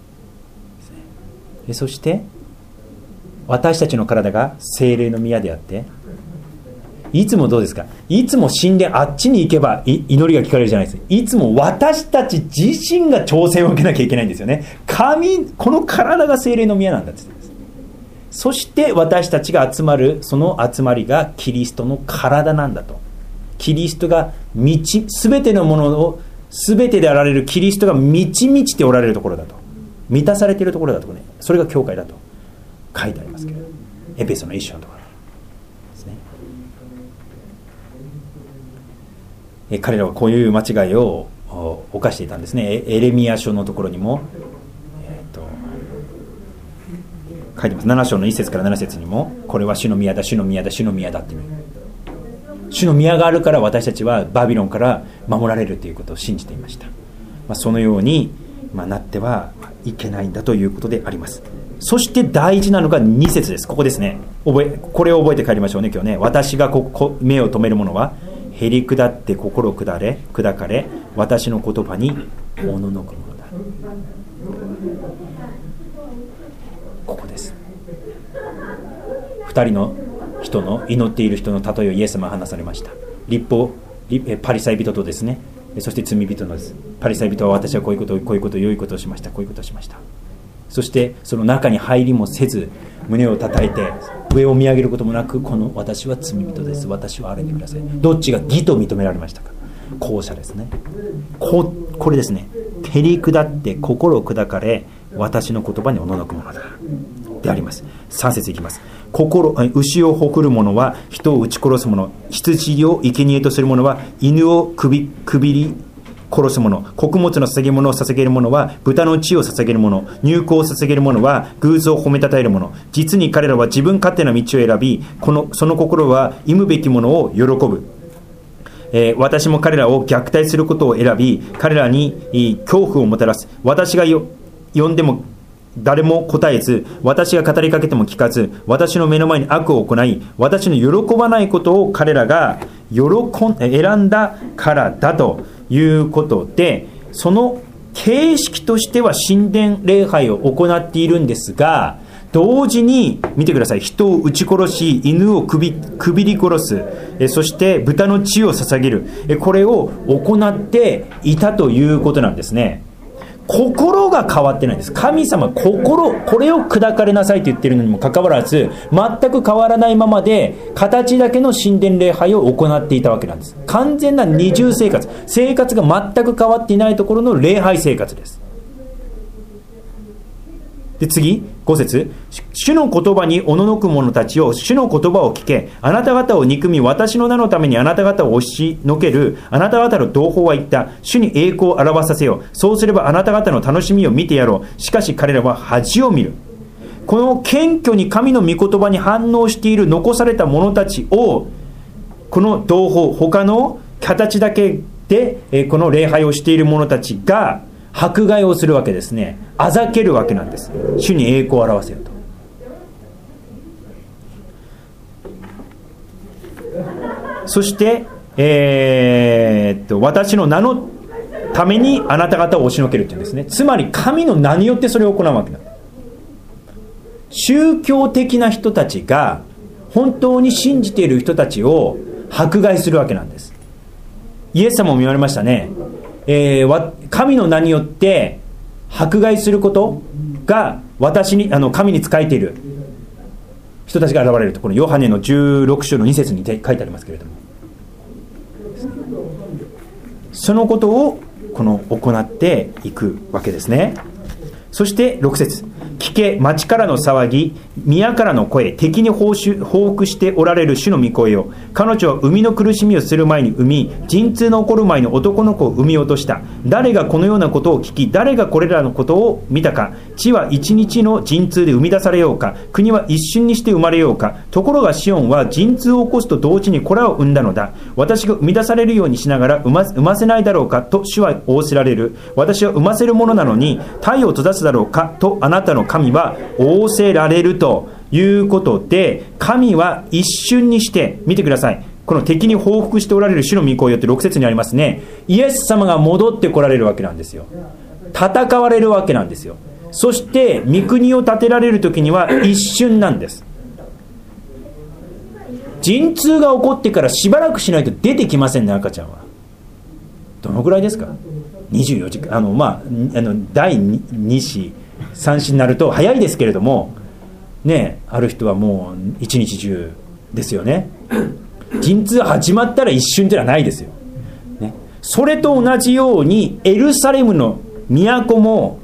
そして私たちの体が聖霊の宮であって、いつもどうですか？いつも神殿あっちに行けば祈りが聞かれるじゃないですか。いつも私たち自身が挑戦を受けなきゃいけないんですよね。この体が聖霊の宮なんだって言ってます。そして私たちが集まるその集まりがキリストの体なんだと。キリストがすべてのものをすべてであられるキリストが満ち満ちておられるところだと、満たされているところだとね、それが教会だと書いてありますけれど、エペソの一章のところですね。彼らはこういう間違いを犯していたんですね。エレミヤ書のところにも、書いてます。7章の1節から7節にも、これは主の宮だ、主の宮だ、主の宮だっていう、主の宮があるから私たちはバビロンから守られるということを信じていました。そのように、なってはいけないんだということであります。そして大事なのが2節です。ここですね。これを覚えて帰りましょうね、今日ね。私が目を留めるものはへり下って心砕かれ、私の言葉におののくものだ。ここです。2人の人の祈っている人の例えをイエス様は話されました。パリサイ人とですね、そして罪人のです。パリサイ人は私はこういうこと良いことをしました、こういうことをしました。そしてその中に入りもせず、胸を叩いて上を見上げることもなく、この私は罪人です、私を憐れんでください。どっちが義と認められましたか？後者ですね。これですね。へり下って心を砕かれ、私の言葉におののくものだであります。3節いきます。牛をほくる者は人を撃ち殺す者、羊を生贄とする者は犬をくびり殺す者、穀物の捧げ物を捧げる者は豚の血を捧げる者、乳香を捧げる者は偶像を褒めたたえる者。実に彼らは自分勝手な道を選び、その心は忌むべきものを喜ぶ。私も彼らを虐待することを選び、彼らに恐怖をもたらす。私が呼んでも誰も答えず、私が語りかけても聞かず、私の目の前に悪を行い、私の喜ばないことを彼らが選んだからだということで、その形式としては神殿礼拝を行っているんですが、同時に見てください。人を撃ち殺し、犬をくびり殺す、そして豚の血を捧げる、これを行っていたということなんですね。心が変わってないんです。神様、これを砕かれなさいと言っているのにもかかわらず、全く変わらないままで形だけの神殿礼拝を行っていたわけなんです。完全な二重生活が全く変わっていないところの礼拝生活です。で次、5節、主の言葉におののく者たちを、主の言葉を聞け。あなた方を憎み、私の名のためにあなた方を押しのけるあなた方の同胞は言った。主に栄光を表させよ。そうすればあなた方の楽しみを見てやろう。しかし彼らは恥を見る。この謙虚に神の御言葉に反応している残された者たちを、この同胞、他の形だけでこの礼拝をしている者たちが迫害をするわけですね。あざけるわけなんです。主に栄光を表せよと。そして、私の名のためにあなた方を押しのけるというんですね。つまり神の名によってそれを行うわけなんです。宗教的な人たちが本当に信じている人たちを迫害するわけなんです。イエス様も言われましたね。神の名によって迫害すること、 が私に神に仕えている人たちが現れると、このヨハネの16章の2節に書いてありますけれども、そのことを行っていくわけですね。そして6節、聞け、町からの騒ぎ、宮からの声、敵に報復しておられる主の御声よ。彼女は生みの苦しみをする前に産み、陣痛の起こる前に男の子を産み落とした。誰がこのようなことを聞き、誰がこれらのことを見たか。地は一日の陣痛で生み出されようか、国は一瞬にして生まれようか。ところがシオンは陣痛を起こすと同時に子らを産んだのだ。私が生み出されるようにしながら産ませないだろうかと主は仰せられる。私は産ませるものなのに太陽を閉ざすだろうかとあなたの神は仰せられるということで、神は一瞬にして、見てください、この敵に報復しておられる主の御声よって6節にありますね。イエス様が戻ってこられるわけなんですよ。戦われるわけなんですよ。そして御国を建てられる時には一瞬なんです。陣痛が起こってからしばらくしないと出てきませんね、赤ちゃんは。どのぐらいですか。24時間、第2子3子になると早いですけれどもね、ある人はもう一日中ですよね。陣痛始まったら一瞬というのはないですよ、ね、それと同じようにエルサレムの都も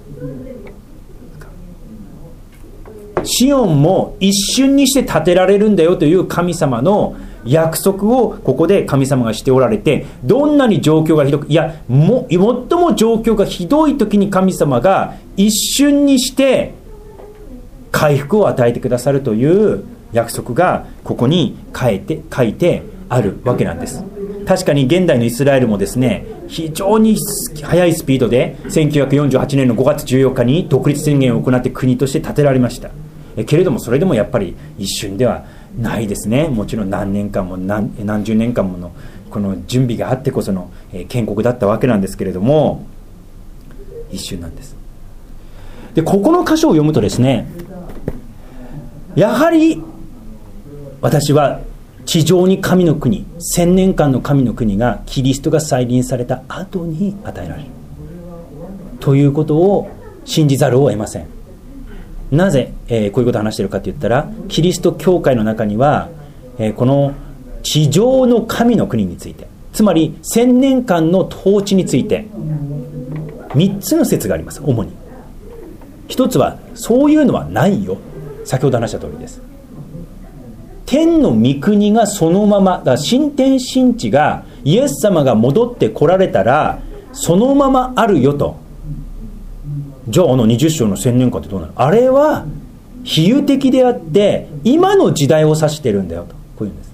シオンも一瞬にして建てられるんだよという神様の約束をここで神様がしておられて、どんなに状況がひどく、最も状況がひどい時に神様が一瞬にして回復を与えてくださるという約束がここに書いてあるわけなんです。確かに現代のイスラエルもですね、非常に速いスピードで1948年の5月14日に独立宣言を行って国として建てられました。けれどもそれでもやっぱり一瞬ではないですね。もちろん何年間も 何十年間ものこの準備があってこその建国だったわけなんですけれども、一瞬なんです。でここの箇所を読むとですね、やはり私は地上に神の国、1000年間の神の国がキリストが再臨された後に与えられるということを信じざるを得ません。なぜ、こういうことを話しているかといったら、キリスト教会の中には、この地上の神の国について、つまり1000年間の統治について3つの説があります。主に一つはそういうのはないよ、先ほど話した通りです。天の御国がそのままだ、新天新地がイエス様が戻ってこられたらそのままあるよと。じゃあ20章の1000年間ってどうなる？あれは比喩的であって今の時代を指してるんだよと、こういうんです。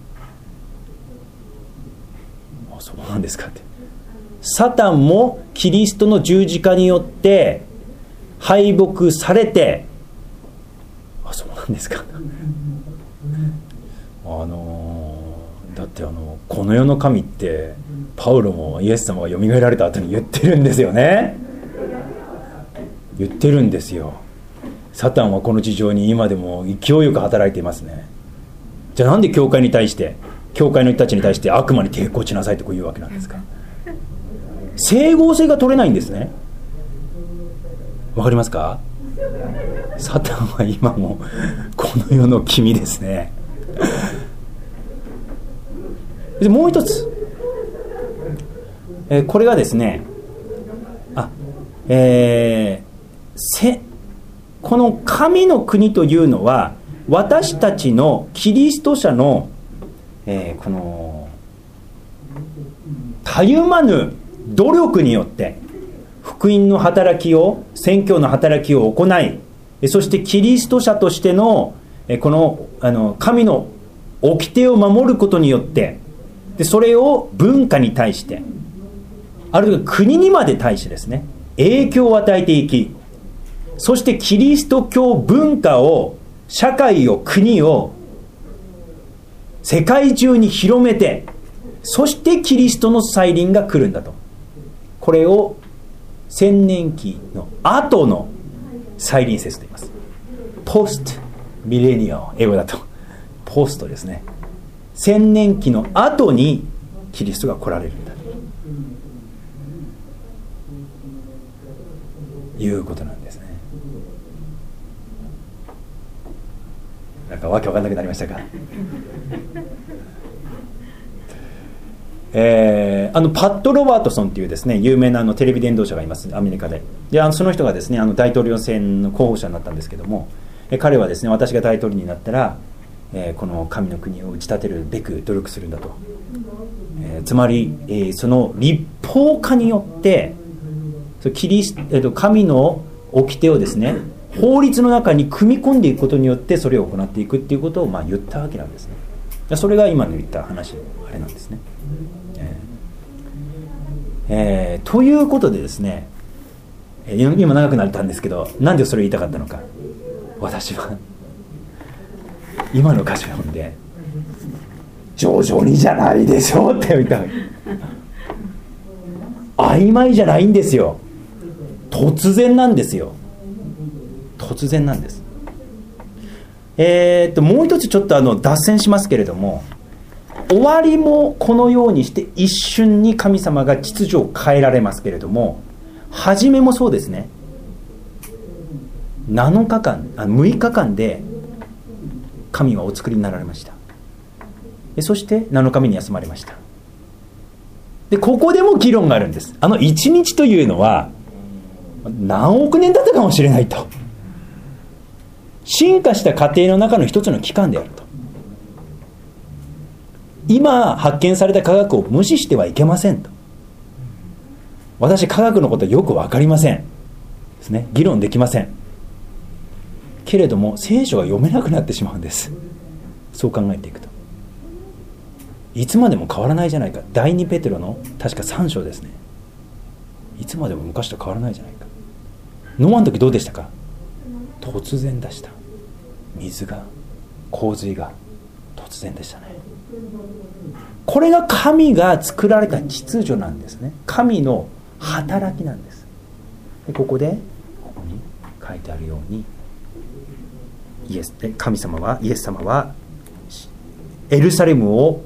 あ、そうなんですかって。サタンもキリストの十字架によって敗北されて、あ、そうなんですか。だってこの世の神ってパウロもイエス様がよみがえられた後に言ってるんですよね。言ってるんですよ。サタンはこの地上に今でも勢いよく働いていますね。じゃあなんで教会の人たちに対して悪魔に抵抗しなさいとこう言うわけなんですか。整合性が取れないんですね。わかりますか。サタンは今もこの世の君ですね。でもう一つ、これがですね、この神の国というのは私たちのキリスト者の、このたゆまぬ努力によって福音の働きを、宣教の働きを行い、そしてキリスト者としてのこの神の掟を守ることによって、でそれを文化に対して、あるいは国にまで対してですね、影響を与えていき、そしてキリスト教文化を、社会を、国を世界中に広めて、そしてキリストの再臨が来るんだと。これを千年期の後の再臨説と言います。ポストミレニアム、英語だとポストですね。千年期の後にキリストが来られるんだということなんですね。 かわけわかんなくなりましたか。パット・ロバートソンっていうですね有名なテレビ伝道者がいます、アメリカで。その人がですね大統領選の候補者になったんですけども、彼はですね私が大統領になったら、この神の国を打ち立てるべく努力するんだと、つまり、その立法化によって神の掟をですね法律の中に組み込んでいくことによってそれを行っていくっていうことを言ったわけなんですね。それが今の言った話のあれなんですね。ということでですね、今長くなったんですけど、なんでそれを言いたかったのか。私は今の歌詞を読んで徐々にじゃないでしょって言ったの。曖昧じゃないんですよ。突然なんですよ。突然なんです。もう一つちょっと脱線しますけれども、終わりもこのようにして一瞬に神様が秩序を変えられますけれども、初めもそうですね。6日間で神はお作りになられました。そして7日目に休まれました。でここでも議論があるんです。1日というのは何億年だったかもしれないと。進化した過程の中の一つの期間であると。今発見された科学を無視してはいけませんと。私科学のことはよく分かりませんですね。議論できませんけれども、聖書が読めなくなってしまうんです。そう考えていくといつまでも変わらないじゃないか。第2ペテロの確か3章ですね。いつまでも昔と変わらないじゃないか。ノアの時どうでしたか。突然でした。水が洪水が突然でしたね。これが神が作られた秩序なんですね。神の働きなんです。でここに書いてあるように、イエス様はエルサレムを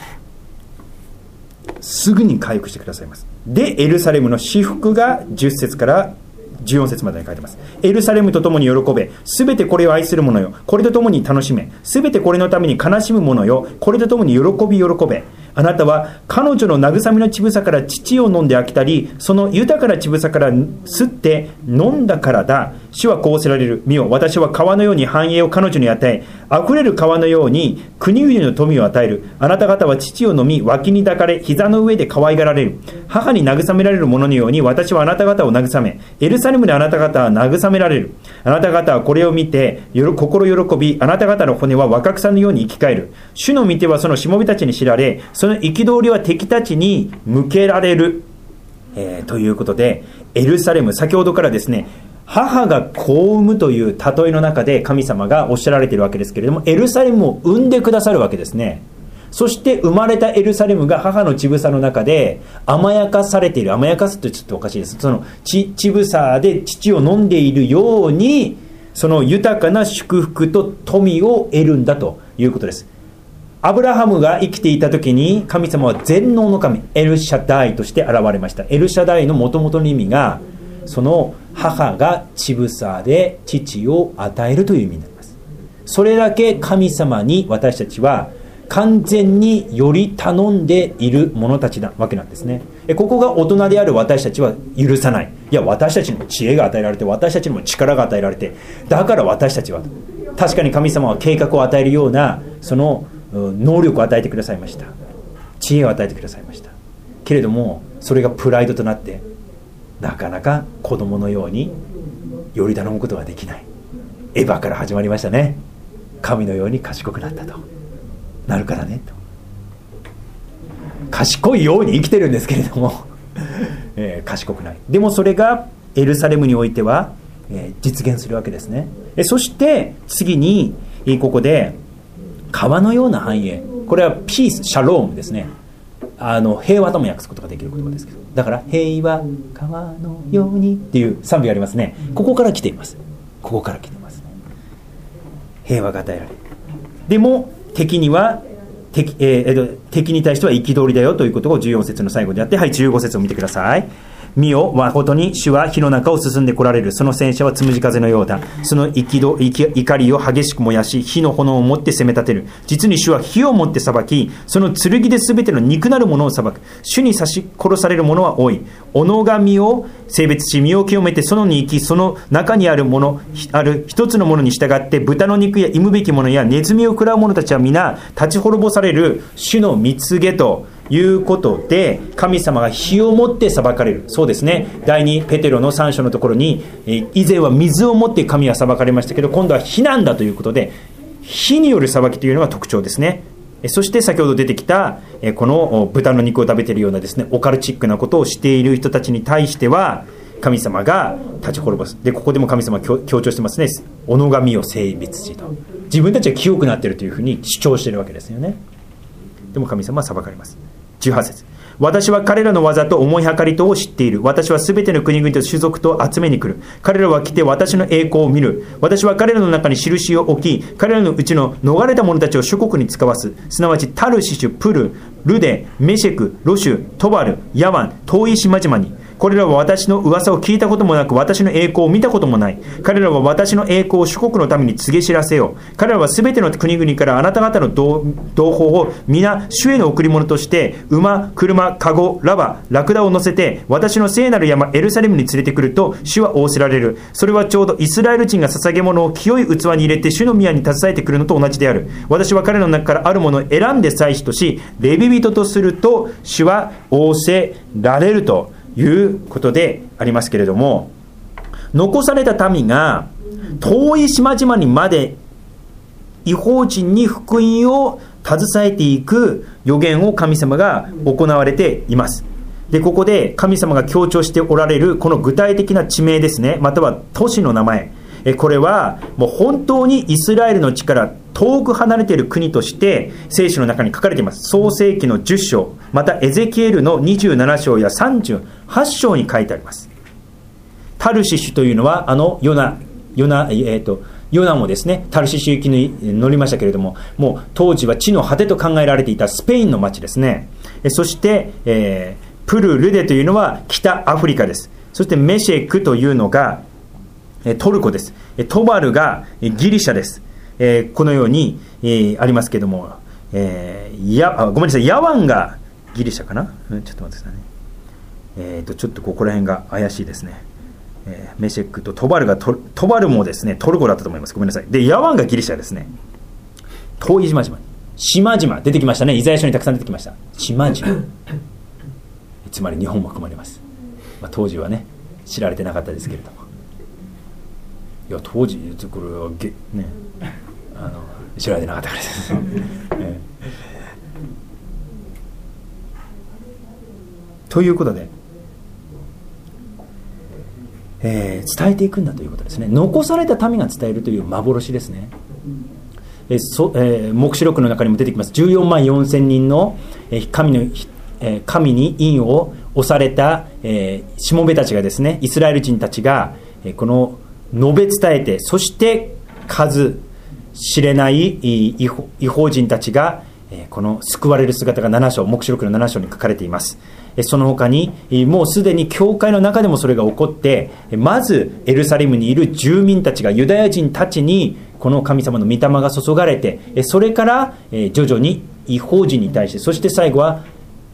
すぐに回復してくださいます。でエルサレムの至福が10節から14節までに書いてます。エルサレムと共に喜べ、すべてこれを愛する者よ、これと共に楽しめ、すべてこれのために悲しむ者よ、これと共に喜べ。あなたは彼女の慰めの乳房から乳を飲んで飽きたり、その豊かな乳房から吸って飲んだからだ。主はこうおせられる。見よ、私は川のように繁栄を彼女に与え、溢れる川のように国々の富を与える。あなた方は乳を飲み、脇に抱かれ、膝の上で可愛がられる。母に慰められるもののように私はあなた方を慰め、エルサレムであなた方は慰められる。あなた方はこれを見て心喜び、あなた方の骨は若草のように生き返る。主の御手はそのしもべたちに知られ、その憤りは敵たちに向けられる。ということで、エルサレム、先ほどからですね、母が子を産むという例えの中で神様がおっしゃられているわけですけれども、エルサレムを産んでくださるわけですね。そして生まれたエルサレムが母の乳房の中で甘やかされている。甘やかすとちょっとおかしいです。その乳房で乳を飲んでいるように、その豊かな祝福と富を得るんだということです。アブラハムが生きていた時に神様は全能の神、エルシャダイとして現れました。エルシャダイの元々の意味が、その母が乳房で乳を与えるという意味になります。それだけ神様に私たちは完全により頼んでいる者たちなわけなんですね。ここが大人である私たちは許さない。いや、私たちにも知恵が与えられて、私たちにも力が与えられて、だから私たちは、確かに神様は計画を与えるようなその能力を与えてくださいました。知恵を与えてくださいました。けれどもそれがプライドとなってなかなか子供のようにより頼むことができない。エヴァから始まりましたね。神のように賢くなったとなるからねと。賢いように生きてるんですけれども、賢くない。でもそれがエルサレムにおいては、実現するわけですね。そして次にここで川のような繁栄、これはピース、シャロームですね。平和とも訳すことができる言葉ですけど、だから平和川のようにっていう賛美がありますね。ここから来ています。ここから来ていますね。平和が与えられる。でも敵に対しては憤りだよということを14節の最後でやって、はい、15節を見てください。 見よ、誠に主は火の中を進んで来られる。その戦車はつむじ風のようだ。その怒りを激しく燃やし、火の炎を持って攻め立てる。実に主は火を持って裁き、その剣で全ての肉なるものを裁く。主に刺し殺される者は多い。己が身を性別し、身を清めて園に行き、その中にある一つのものに従って、豚の肉や忌むべきものやネズミを食らう者たちは皆立ち滅ぼされる。主の蜜げということで、神様が火を持って裁かれる。そうですね、第2ペテロの3章のところに、以前は水を持って神は裁かれましたけど、今度は火なんだということで、火による裁きというのが特徴ですね。そして先ほど出てきたこの豚の肉を食べているようなですね、オカルチックなことをしている人たちに対しては神様が立ち滅ぼす。で、ここでも神様は強調してますね。己が身を性別しと、自分たちは清くなっているというふうに主張しているわけですよね。でも神様は裁かれます。18節、私は彼らの技と思いはかりとを知っている。私はすべての国々と種族と集めに来る。彼らは来て私の栄光を見る。私は彼らの中に印を置き、彼らのうちの逃れた者たちを諸国に使わす。すなわちタルシシュ、プル、ルデ、メシェク、ロシュ、トバル、ヤワン、遠い島々に。これらは私の噂を聞いたこともなく、私の栄光を見たこともない。彼らは私の栄光を諸国のために告げ知らせよう。彼らはすべての国々からあなた方の同胞を皆主への贈り物として、馬、車、カゴ、ラバ、ラクダを乗せて、私の聖なる山エルサレムに連れてくると主は仰せられる。それはちょうどイスラエル人が捧げ物を清い器に入れて主の宮に携えてくるのと同じである。私は彼らの中からあるものを選んで祭司とし、レビ人とすると主は仰せられるということでありますけれども、残された民が遠い島々にまで異邦人に福音を携えていく予言を神様が行われています。で、ここで神様が強調しておられるこの具体的な地名ですね、または都市の名前、これはもう本当にイスラエルの地から遠く離れている国として聖書の中に書かれています。創世記の10章、またエゼキエルの27章や38章に書いてあります。タルシシュというのはヨナもですね、タルシシュ行きに乗りましたけれども、もう当時は地の果てと考えられていたスペインの町ですね。そして、プルルデというのは北アフリカです。そしてメシェクというのがトルコです。トバルがギリシャです。このように、ありますけれども、ごめんなさい、ヤワンがギリシャかな、ちょっと待ってくださいね。ちょっとここら辺が怪しいですね。メシェクとトバルもですねトルコだったと思います。ごめんなさい。で、ヤワンがギリシャですね。遠い島々出てきましたね。イザヤ書にたくさん出てきました。島々つまり日本も含まれます。当時はね知られてなかったですけれども、いや当時これはね知られてなかったからです、ということで、伝えていくんだということですね。残された民が伝えるという幻ですね。黙示録の中にも出てきます。14万4千人の神に印を押されたしもべたちがですね、イスラエル人たちがこの述べ伝えて、そして数知れない異邦人たちがこの救われる姿が7章、黙示録の7章に書かれています。その他にもうすでに教会の中でもそれが起こって、まずエルサレムにいる住民たちが、ユダヤ人たちにこの神様の御霊が注がれて、それから徐々に異邦人に対して、そして最後は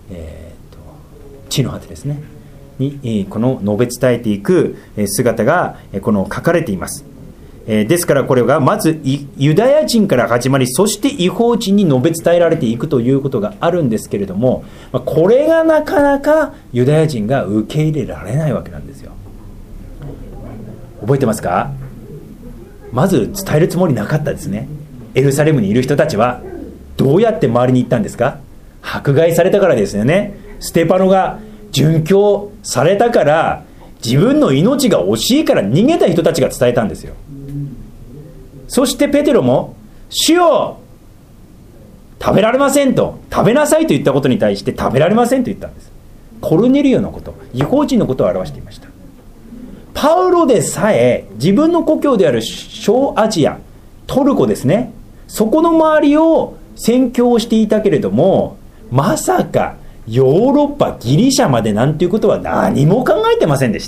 地の果てですねにこの述べ伝えていく姿がこの書かれています。ですからこれがまずユダヤ人から始まり、そして異邦人に述べ伝えられていくということがあるんですけれども、これがなかなかユダヤ人が受け入れられないわけなんですよ。覚えてますか？まず伝えるつもりなかったですね。エルサレムにいる人たちはどうやって周りに行ったんですか？迫害されたからですよね。ステパノが殉教されたから、自分の命が惜しいから逃げた人たちが伝えたんですよ。そしてペテロも、主よ食べられませんと、食べなさいと言ったことに対して食べられませんと言ったんです。コルネリオのこと、異邦人のことを表していました。パウロでさえ自分の故郷である小アジア、トルコですね、そこの周りを宣教していたけれども、まさかヨーロッパ、ギリシャまでなんていうことは何も考えてませんでした。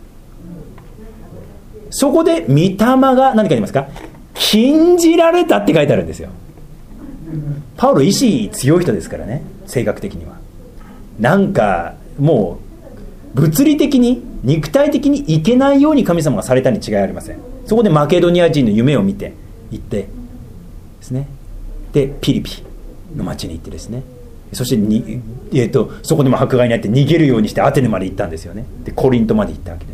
そこで御霊が何か言いますか、禁じられたって書いてあるんですよ。パウロ意志強い人ですからね、性格的には。なんかもう物理的に肉体的にいけないように神様がされたに違いありません。そこでマケドニア人の夢を見て行ってですね、でピリピの町に行ってですね、そしてそこでも迫害にあって逃げるようにしてアテネまで行ったんですよね。でコリントまで行ったわけです。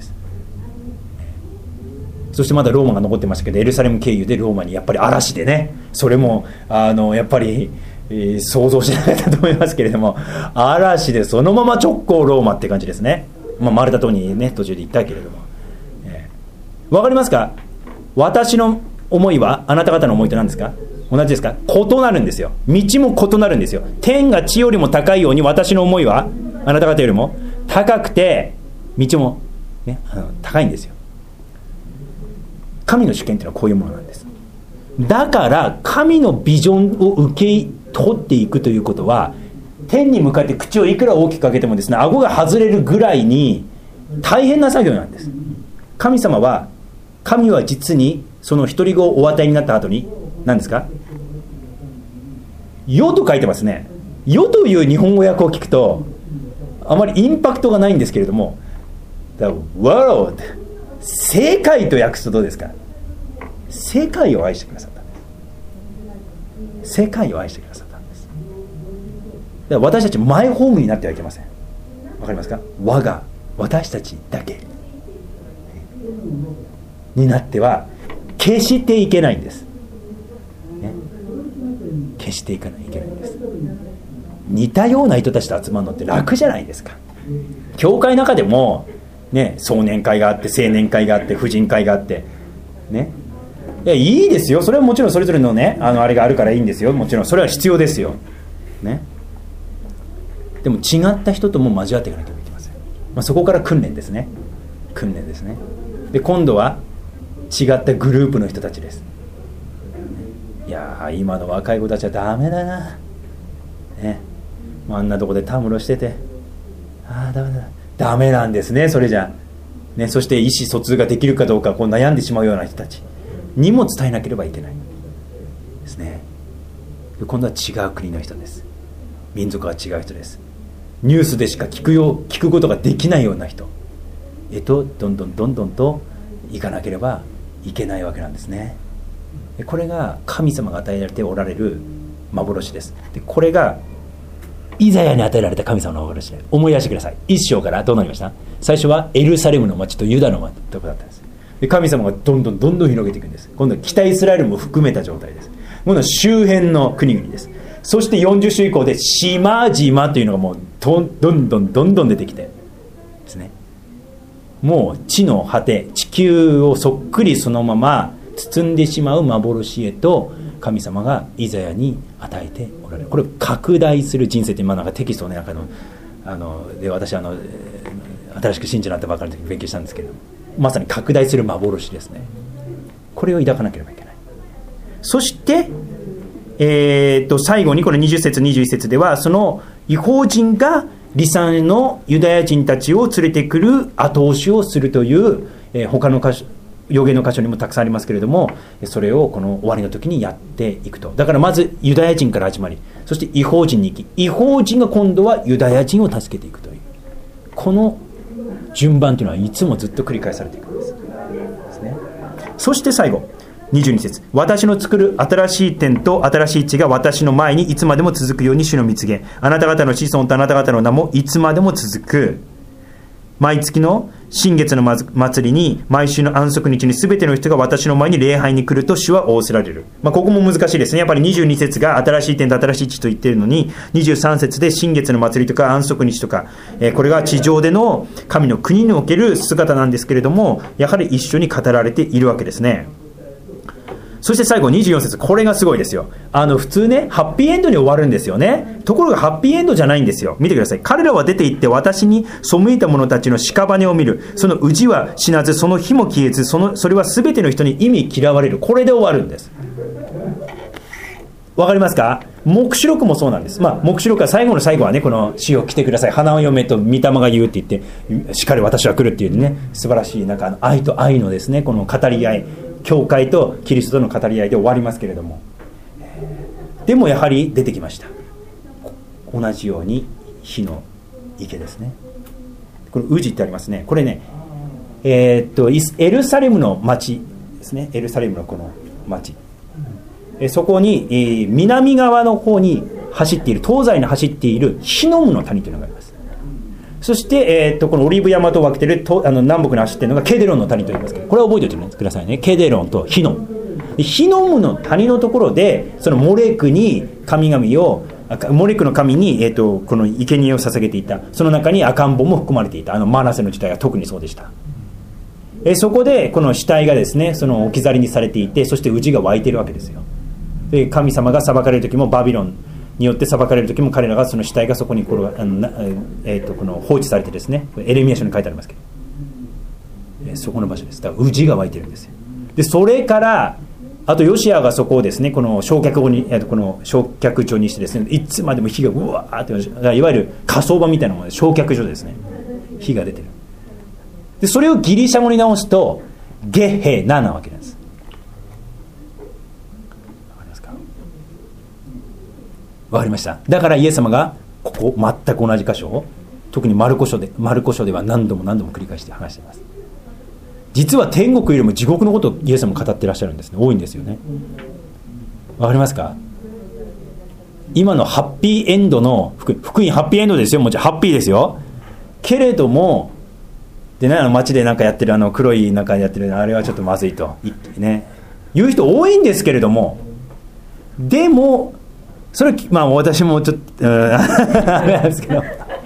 そしてまだローマが残ってましたけど、エルサレム経由でローマにやっぱり嵐でね、それもやっぱり、想像しなかったと思いますけれども、嵐でそのまま直行ローマって感じですね。マルタ島にね途中で行ったけれども、わかりますか。私の思いはあなた方の思いと何ですか。同じですか。異なるんですよ。道も異なるんですよ。天が地よりも高いように私の思いはあなた方よりも高くて、道も、ね、高いんですよ。神の主権というのはこういうものなんです。だから神のビジョンを受け取っていくということは、天に向かって口をいくら大きく開けてもですね、顎が外れるぐらいに大変な作業なんです。神は実にその独り子をお与えになった後に何ですか、世と書いてますね。世という日本語訳を聞くとあまりインパクトがないんですけれども、 The world、 世界と訳すとどうですか。世界を愛してくださったんです。世界を愛してくださったんです。だから私たちマイホームになってはいけません。わかりますか。私たちだけになっては決していけないんです、ね、決していけないんです。似たような人たちと集まるのって楽じゃないですか。教会の中でも、ね、壮年会があって青年会があって婦人会があってね、いいですよ。それはもちろんそれぞれのねあれがあるからいいんですよ。もちろんそれは必要ですよ、ね、でも違った人とも交わっていかなきゃいけません。そこから訓練ですね。で今度は違ったグループの人たちです。いや今の若い子たちはダメだな、ね、あんなとこでたむろしててダメなんですね。それじゃね、そして意思疎通ができるかどうかこう悩んでしまうような人たちにも伝えなければいけないですね。で今度は違う国の人です。民族が違う人です。ニュースでしか聞くことができないような人どんどんと行かなければいけないわけなんですね。でこれが神様が与えられておられる幻です。でこれがイザヤに与えられた神様の幻で、思い出してください。一章からどうなりました。最初はエルサレムの町とユダの町とこだったんです。で神様がどんどん広げていくんです。今度は北イスラエルも含めた状態です。今度は周辺の国々です。そして40章以降で島々というのがもうどんどん出てきてですね、もう地の果て、地球をそっくりそのまま包んでしまう幻へと神様がイザヤに与えておられる。これを拡大する人生って、なんかテキストをね、で私新しく信者になったばかりの時に勉強したんですけれども、まさに拡大する幻ですね。これを抱かなければいけない。そして最後にこれ20節21節では、その異邦人が離散のユダヤ人たちを連れてくる後押しをするという、他の預言の箇所にもたくさんありますけれども、それをこの終わりの時にやっていくと。だからまずユダヤ人から始まり、そして異邦人に行き、異邦人が今度はユダヤ人を助けていくという、この順番というのはいつもずっと繰り返されていくんですね。そして最後22節、私の作る新しい天と新しい地が私の前にいつまでも続くように主の蜜源、あなた方の子孫とあなた方の名もいつまでも続く。毎月の新月の祭りに、毎週の安息日に全ての人が私の前に礼拝に来ると主は仰せられる。ここも難しいですね。やっぱり22節が新しい天と新しい地と言っているのに、23節で新月の祭りとか安息日とか、これが地上での神の国における姿なんですけれども、やはり一緒に語られているわけですね。そして最後24節、これがすごいですよ。普通ね、ハッピーエンドに終わるんですよね。ところがハッピーエンドじゃないんですよ。見てください。彼らは出て行って私に背いた者たちの屍を見る。その氏は死なず、その火も消えず、それは全ての人に忌み嫌われる。これで終わるんです。 わかりますか？黙示録もそうなんです。黙示録は最後の最後はね、この死を来てください、花を読めと御霊が言うって言って、しっかり私は来るっていうね、素晴らしいなんか愛と愛のですね、この語り合い、教会とキリストとの語り合いで終わりますけれども、でもやはり出てきました。同じように火の池ですね。これ宇治ってありますね。これね、エルサレムの町ですね。エルサレムのこの町、そこに、南側の方に走っている、東西に走っているヒノムの谷というのがあります。そして、このオリーブ山と分けている南北に走っているのがケデロンの谷と言いますけど、これは覚えておいてくださいね。ケデロンとヒノム。ヒノムの谷のところで、そのモレクに神々を、モレクの神に、この生贄を捧げていた。その中に赤ん坊も含まれていた。マナセの時代は特にそうでした。そこでこの死体がですね、その置き去りにされていて、そして氏が湧いているわけですよ。で、神様が裁かれる時も、バビロンによって裁かれる時も、彼らがその死体がそこにこの放置されてですね、エレミヤ書に書いてありますけど、そこの場所です。だから氏が湧いてるんですよ。で、それからあとヨシアがそこをですね、この焼却場にしてですね、いつまでも火がうわーって、いわゆる火葬場みたいなもので焼却所ですね、火が出てる。でそれをギリシャ語に直すとゲヘナなわけです。わかりますか？わかりました。だからイエス様がここ全く同じ箇所を、特にマルコ書では何度も繰り返して話しています。実は天国よりも地獄のことをイエス様も語ってらっしゃるんですね。多いんですよね。わかりますか？今のハッピーエンドの福音、ハッピーエンドですよ。もちろんハッピーですよ。けれどもでね、街でなんかやってる黒いなんかやってるあれはちょっとまずいとね言う人多いんですけれども、でもそれ私もちょっとあれなんですけど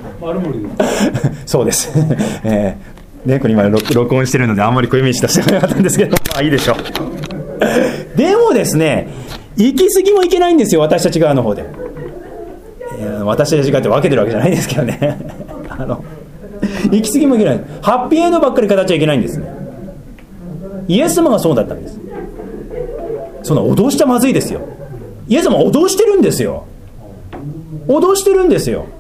そうです。これ今録音してるのであんまりこういうイメージ出してなかったんですけど、いいでしょう。でもですね、行き過ぎもいけないんですよ、私たち側の方で。私たち側って分けてるわけじゃないですけどね行き過ぎもいけない。ハッピーエンドばっかり語っちゃいけないんですね。イエス様がそうだったんです。そんな脅しちゃまずいですよ。イエス様は脅してるんですよ。脅してるんですよ。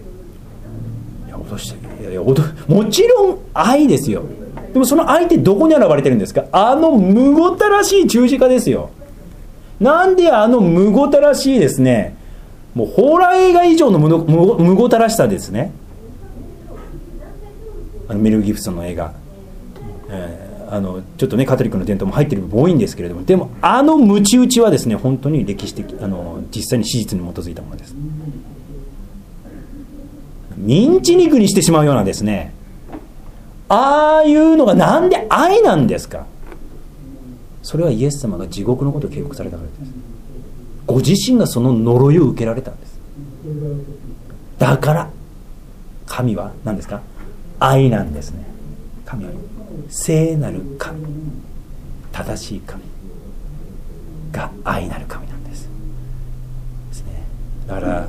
もちろん愛ですよ。でもその愛ってどこに現れてるんですか？むごたらしい十字架ですよ。なんでむごたらしいですね、もうホラー映画以上のむごたらしさですね。メル・ギブソンの映画、ちょっとねカトリックの伝統も入っている部分多いんですけれども、でもムチ打ちはですね、本当に歴史的実際に史実に基づいたものです。ミンチ肉にしてしまうようなですね、ああいうのがなんで愛なんですか？それはイエス様が地獄のことを警告されたからです。ご自身がその呪いを受けられたんです。だから神は何ですか？愛なんですね。神は聖なる神、正しい神が愛なる神なんです。だから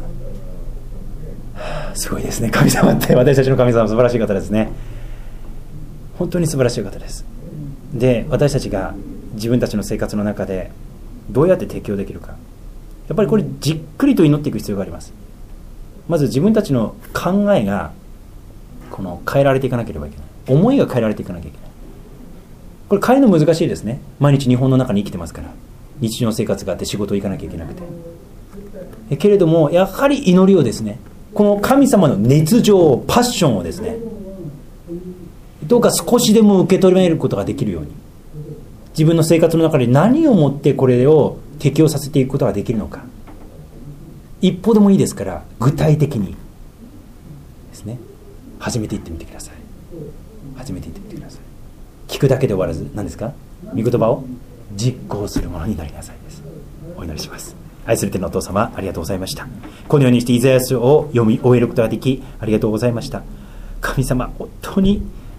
すごいですね。神様って、私たちの神様は素晴らしい方ですね。本当に素晴らしい方です。で、私たちが自分たちの生活の中でどうやって適応できるか、やっぱりこれじっくりと祈っていく必要があります。まず自分たちの考えが変えられていかなければいけない。思いが変えられていかなきゃいけない。これ変えるの難しいですね。毎日日本の中に生きてますから、日常生活があって仕事行かなきゃいけなくて、けれどもやはり祈りをですね、この神様の熱情、パッションをですね、どうか少しでも受け止めることができるように、自分の生活の中で何をもってこれを適応させていくことができるのか、一歩でもいいですから具体的にですね、始めていってみてください。始めていってみてください。聞くだけで終わらず、何ですか？御言葉を実行するものになりなさいです。お祈りします。愛する天のお父様、ありがとうございました。このようにしてイザヤ書を読み終えることができ、ありがとうございました。神様、本当に、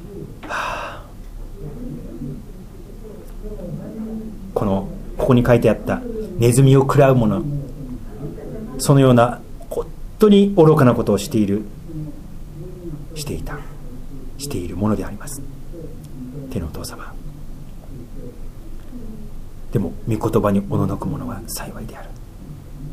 ここに書いてあったネズミを食らうもの、そのような本当に愚かなことをしているものであります。天のお父様、でも御言葉におののくものは幸いである。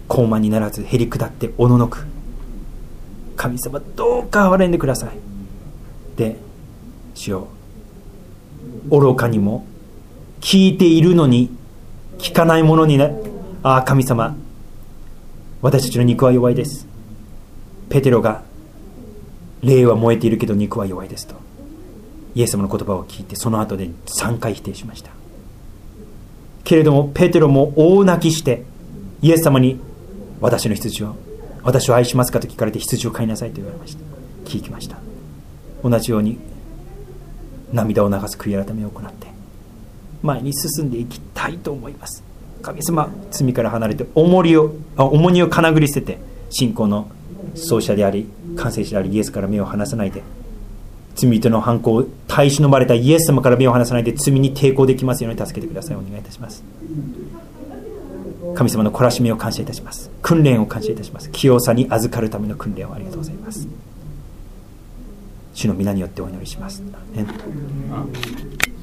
高慢にならずへり下っておののく。神様どうか憐れんでください。で、主よ、愚かにも聞いているのに聞かないものになる。ああ、神様、私たちの肉は弱いです。ペテロが霊は燃えているけど肉は弱いですとイエス様の言葉を聞いて、その後で3回否定しました。けれどもペテロも大泣きしてイエス様に、私の羊を、私を愛しますかと聞かれて、羊を飼いなさいと言われました。聞きました。同じように涙を流す悔い改めを行って前に進んでいきたいと思います。神様、罪から離れて重荷をかなぐり捨てて、信仰の創始者であり完成者でありイエスから目を離さないで、罪人の犯行を耐え忍ばれたイエス様から目を離さないで、罪に抵抗できますように助けてください。お願いいたします。神様の懲らしめを感謝いたします。訓練を感謝いたします。清さに預かるための訓練をありがとうございます。主の皆によってお祈りします。